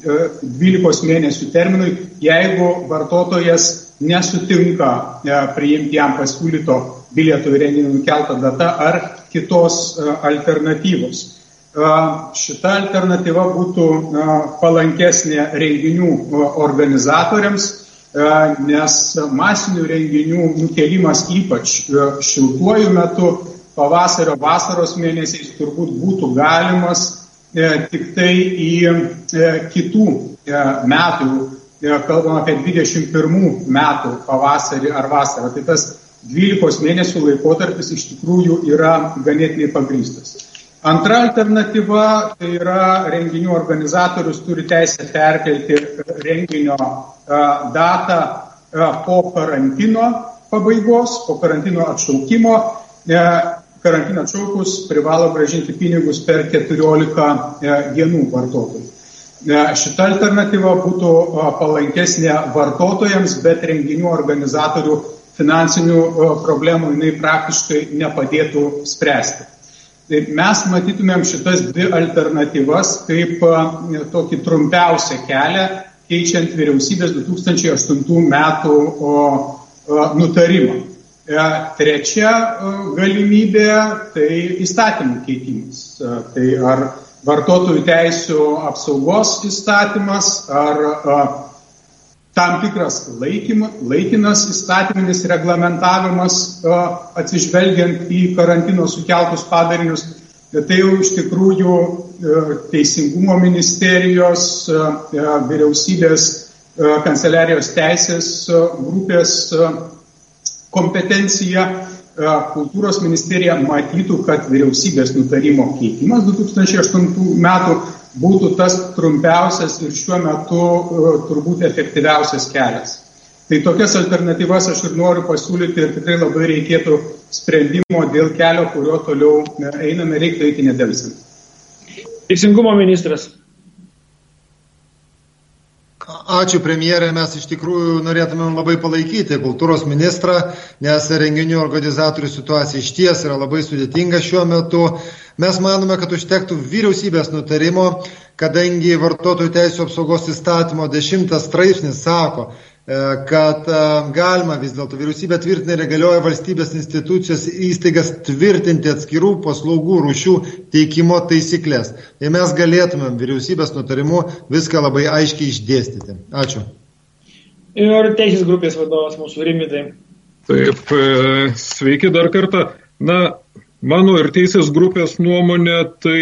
12 mėnesių terminui, jeigu vartotojas nesutinka priimti jam pasiūlyto bilietų į renginį nukeltą datą ar kitos alternatyvos. Šita alternatyva būtų palankesnė renginių organizatoriams, nes masinių renginių nukelimas ypač šiltuoju metu, pavasario, vasaros mėnesiais turbūt būtų galimas tik tai į kitų metų, kalbam apie 21 metų pavasarį ar vasarą. Tai tas 12 mėnesių laikotarpis iš tikrųjų yra ganėtinai pagrįstas. Antra alternatyva, tai yra renginių organizatorius turi teisę perkelti renginio datą po karantino pabaigos, po karantino atšaukimo. Karantino atšaukus privalo grąžinti pinigus per 14 dienų vartotojui. Šita alternatyva būtų palankesnė vartotojams, bet renginių organizatorių finansinių problemų jinai praktiškai nepadėtų spręsti. Mes matytumėm šitas dvi alternatyvas kaip tokį trumpiausią kelią, keičiant vyriausybės 2008 metų nutarimą. Trečia galimybė tai įstatymų keitimas. Tai ar vartotojų teisių apsaugos įstatymas, ar tam tikras laikinas įstatyminis reglamentavimas atsižvelgiant į karantino sukeltus padarinius. Tai jau iš tikrųjų Teisingumo ministerijos, vyriausybės, kanceliarijos teisės grupės kompetencija. Kultūros ministerija matytų, kad vyriausybės nutarimo keitimas 2008 metų būtų tas trumpiausias ir šiuo metu turbūt efektyviausias kelias. Tai tokias alternatyvas aš ir noriu pasiūlyti ir tikrai labai reikėtų sprendimo dėl kelio, kurio toliau einame, reiktų eiti nedelsiant. Teisingumo ministras. Ačiū premjerė, mes iš tikrųjų norėtumėm labai palaikyti kultūros ministrą, nes renginių organizatorių situacija iš ties yra labai sudėtinga šiuo metu. Mes manome, kad užtektų vyriausybės nutarimo, kadangi vartotojų teisių apsaugos įstatymo 10 straipsnis sako, kad galima vis dėlto vyriausybė tvirtina ir galioja valstybės institucijos įstaigas tvirtinti atskirų paslaugų rūšių teikimo taisyklės. Tai mes galėtumėm vyriausybės nutarimu viską labai aiškiai išdėstyti. Ačiū. Ir teisės grupės vadovas mūsų Rimvydai. Taip, sveiki dar kartą. Na, mano ir teisės grupės nuomonė,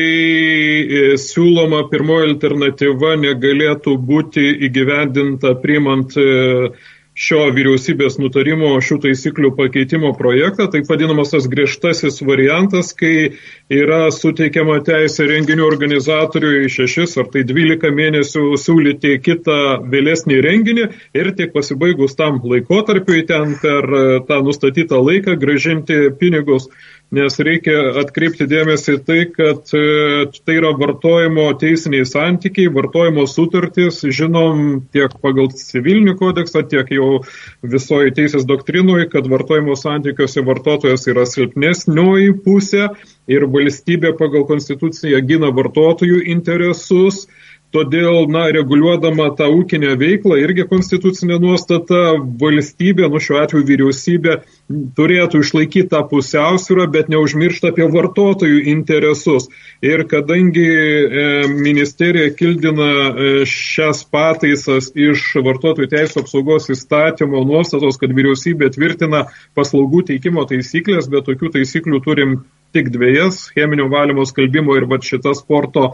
tai siūloma pirmoji alternatyva negalėtų būti įgyvendinta priimant šio vyriausybės nutarimo šių taisyklių pakeitimo projektą, taip vadinamas tas griežtasis variantas, kai yra suteikiama teisė renginių organizatoriui 6 ar tai 12 mėnesių siūlyti kitą vėlesnį renginį ir tik pasibaigus tam laikotarpiui ten per tą nustatytą laiką grąžinti pinigus. Nes reikia atkreipti dėmesį tai, kad tai yra vartojimo teisiniai santykiai, vartojimo sutartys, žinom tiek pagal civilinį kodeksą, tiek jau visoje teisės doktrinoje, kad vartojimo santykiuose vartotojas yra silpnesnioji pusė ir valstybė pagal konstituciją gina vartotojų interesus. Todėl, reguliuodama tą ūkinę veiklą, irgi konstitucinė nuostata, valstybė, šiuo atveju vyriausybė, turėtų išlaikyti tą pusiausvyrą, bet neužmiršta apie vartotojų interesus. Ir kadangi ministerija kildina šias pataisas iš vartotojų teisų apsaugos įstatymo nuostatos, kad vyriausybė tvirtina paslaugų teikimo taisyklės, bet tokių taisyklių turim tik 2 – cheminio valymo, skalbimo ir šita sporto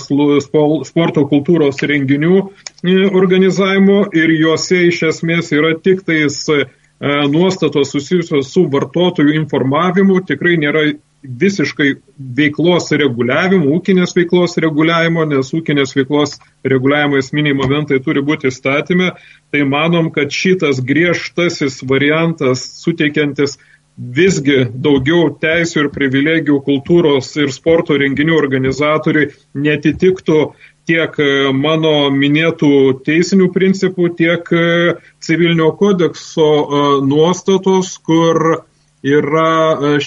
kultūros renginių organizavimo, ir juose iš esmės yra tik tais nuostatos susijusios su vartotojų informavimu, tikrai nėra visiškai veiklos reguliavimo, ūkinės veiklos reguliavimo, nes ūkinės veiklos reguliavimo esminiai momentai turi būti įstatyme. Tai manom, kad šitas griežtasis variantas suteikiantis visgi daugiau teisių ir privilegijų kultūros ir sporto renginių organizatoriui netitiktų tiek mano minėtų teisinių principų, tiek civilinio kodekso nuostatos, kur yra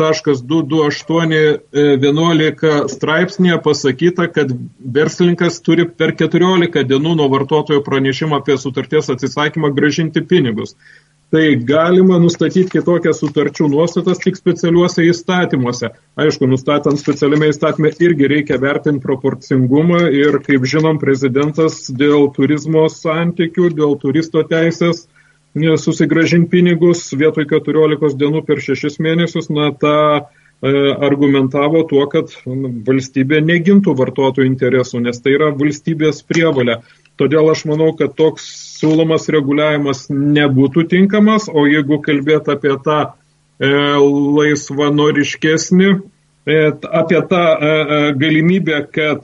6.228.11 straipsnėje pasakyta, kad verslininkas turi per 14 dienų nuo vartotojo pranešimo apie sutarties atsisakymą grąžinti pinigus. Tai galima nustatyti kitokias sutarčių nuostatas tik specialiuose įstatymuose. Aišku, nustatant specialiame įstatyme irgi reikia vertinti proporcingumą ir, kaip žinom, prezidentas dėl turizmo santykių, dėl turisto teisės susigrąžinti pinigus vietoj 14 dienų per 6 mėnesius, tą argumentavo tuo, kad valstybė negintų vartotojų interesų, nes tai yra valstybės prievolė. Todėl aš manau, kad toks siūlomas reguliavimas nebūtų tinkamas, o jeigu kalbėti apie tą laisvanoriškesnį, apie tą galimybę, kad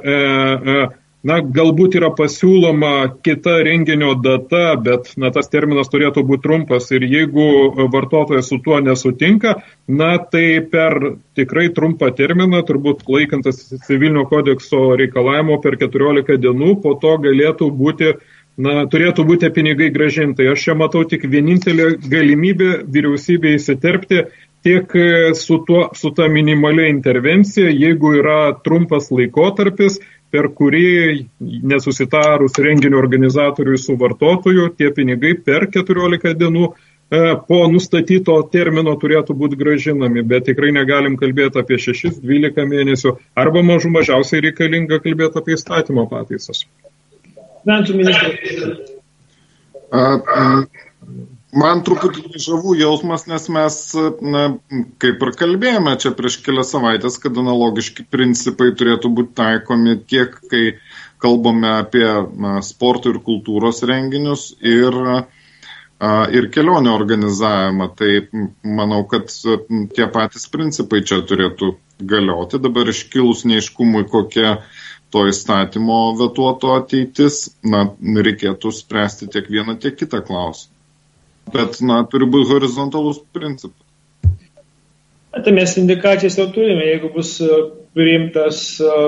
galbūt yra pasiūloma kita renginio data, bet tas terminas turėtų būti trumpas ir jeigu vartotojas su tuo nesutinka, tai per tikrai trumpą terminą, turbūt laikantis civilinio kodekso reikalavimo per 14 dienų, po to galėtų būti, turėtų būti pinigai grąžinti. Aš čia matau tik vienintelę galimybę vyriausybė įsiterpti tiek su ta minimalia intervencija, jeigu yra trumpas laikotarpis, per kurį nesusitarus renginio organizatoriui su vartotoju, tie pinigai per 14 dienų po nustatyto termino turėtų būti gražinami, bet tikrai negalim kalbėti apie 6-12 mėnesių, arba mažiausiai reikalinga kalbėti apie įstatymo pataisas. Finansų ministras. Man truputį žavų jausmas, nes mes, kaip ir kalbėjome čia prieš kelias savaitės, kad analogiški principai turėtų būti taikomi tiek, kai kalbame apie sporto ir kultūros renginius ir kelionių organizavimą. Tai manau, kad tie patys principai čia turėtų galioti. Dabar iškilus neiškumui, kokia to įstatymo vetuoto ateitis, reikėtų spręsti tiek vieną, tiek kitą klausimą. Bet, turi būti horizontalus principas. Tai mes indikacijas jau turime, jeigu bus priimtas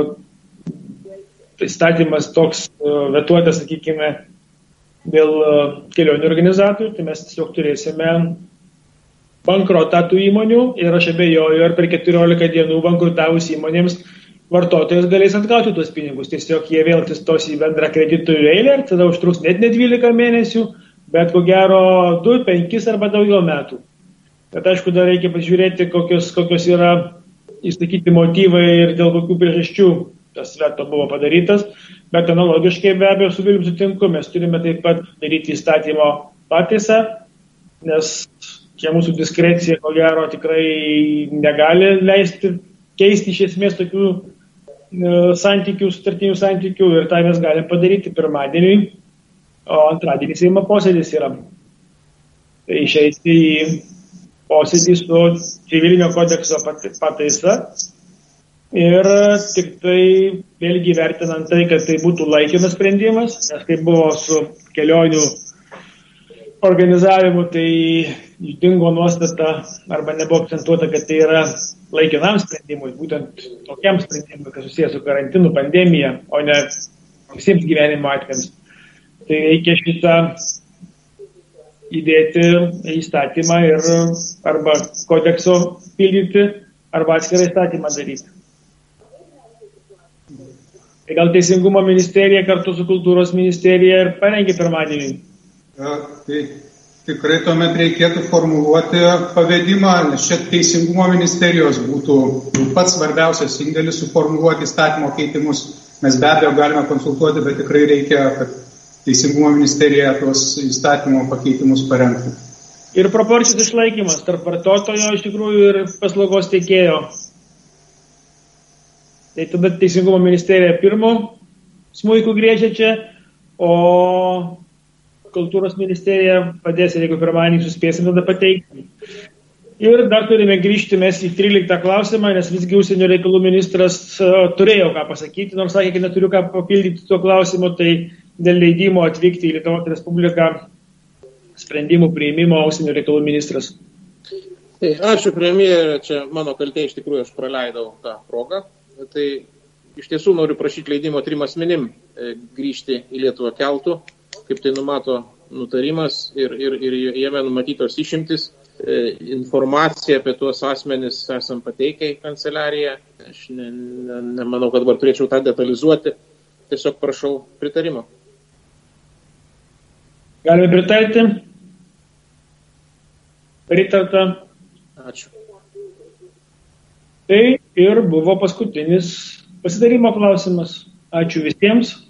įstatymas toks vetuotas, sakykime, dėl kelionių organizatorių, tai mes tiesiog turėsime bankrotą tų įmonių ir aš abejoju, ar per 14 dienų bankrutavus įmonėms vartotojas galės atgauti tuos pinigus. Tiesiog jie vėl įstos į bendrą kreditorių eilę ir tada užtruks net 12 mėnesių, bet ko gero 2, 5 arba daugiau metų. Bet aišku, dar reikia pažiūrėti, kokios yra išsakyti motyvai ir dėl kokių priežasčių tas veto buvo padarytas. Bet analogiškai be abejo su Vilium sutinku, mes turime taip pat daryti įstatymo pataisą, nes čia mūsų diskrecija, ko gero, tikrai negali leisti keisti iš esmės tokių santykių, sutartinių santykių, ir tą mes galim padaryti pirmadienį, o antradienį Seimo posėdis yra. Tai išeisti į posėdį su civilinio kodekso pataisa ir tik tai vėlgi vertinant tai, kad tai būtų laikinas sprendimas, nes kaip buvo su kelionių organizavimu, tai dingo nuostata arba nebuvo akcentuota, kad tai yra laikinam sprendimui, būtent tokiam sprendimui, kas susijęs su karantinu, pandemija, o ne visiems gyvenimo atvejams. Tai reikia šitą įdėti į įstatymą ir arba kodekso pildyti, arba atskirą įstatymą daryti. Tai gal Teisingumo ministerija kartu su Kultūros ministerija ir parengė pirmadienį. Tai tikrai tuomet reikėtų formuluoti pavedimą, nes čia Teisingumo ministerijos būtų pats svarbiausias indėlis suformuluoti įstatymo keitimus. Mes be abejo galime konsultuoti, bet tikrai reikia, kad Teisingumo ministerija tuos įstatymo pakeitimus parengtų. Ir proporcijos išlaikymas tarp vartotojo iš tikrųjų ir paslaugos teikėjo. Tai tada Teisingumo ministerija pirmo smuikų griežia čia, o Kultūros ministerija padės, ir jeigu pirmadienį suspėsim, tada pateikti. Ir dar turime grįžti mes į 13 klausimą, nes visgi užsienio reikalų ministras turėjo ką pasakyti, nors sakė, kad neturiu ką papildyti tuo klausimu, tai dėl leidimo atvykti į Lietuvos Respubliką sprendimų priėmimo užsienio reikalų ministras. Tai ačiū premjerė, čia mano kaltė, iš tikrųjų aš praleidau tą progą. Tai iš tiesų noriu prašyti leidimo 3 asmenim grįžti į Lietuvą keltu, kaip tai numato nutarimas ir jame numatytos išimtis. Informaciją apie tuos asmenis esam pateikę į kanceliariją. Aš nemanau, kad dabar turėčiau tą detalizuoti. Tiesiog prašau pritarimo. Galime pritarti. Pritarta. Ačiū. Tai ir buvo paskutinis pasidarimo klausimas. Ačiū visiems.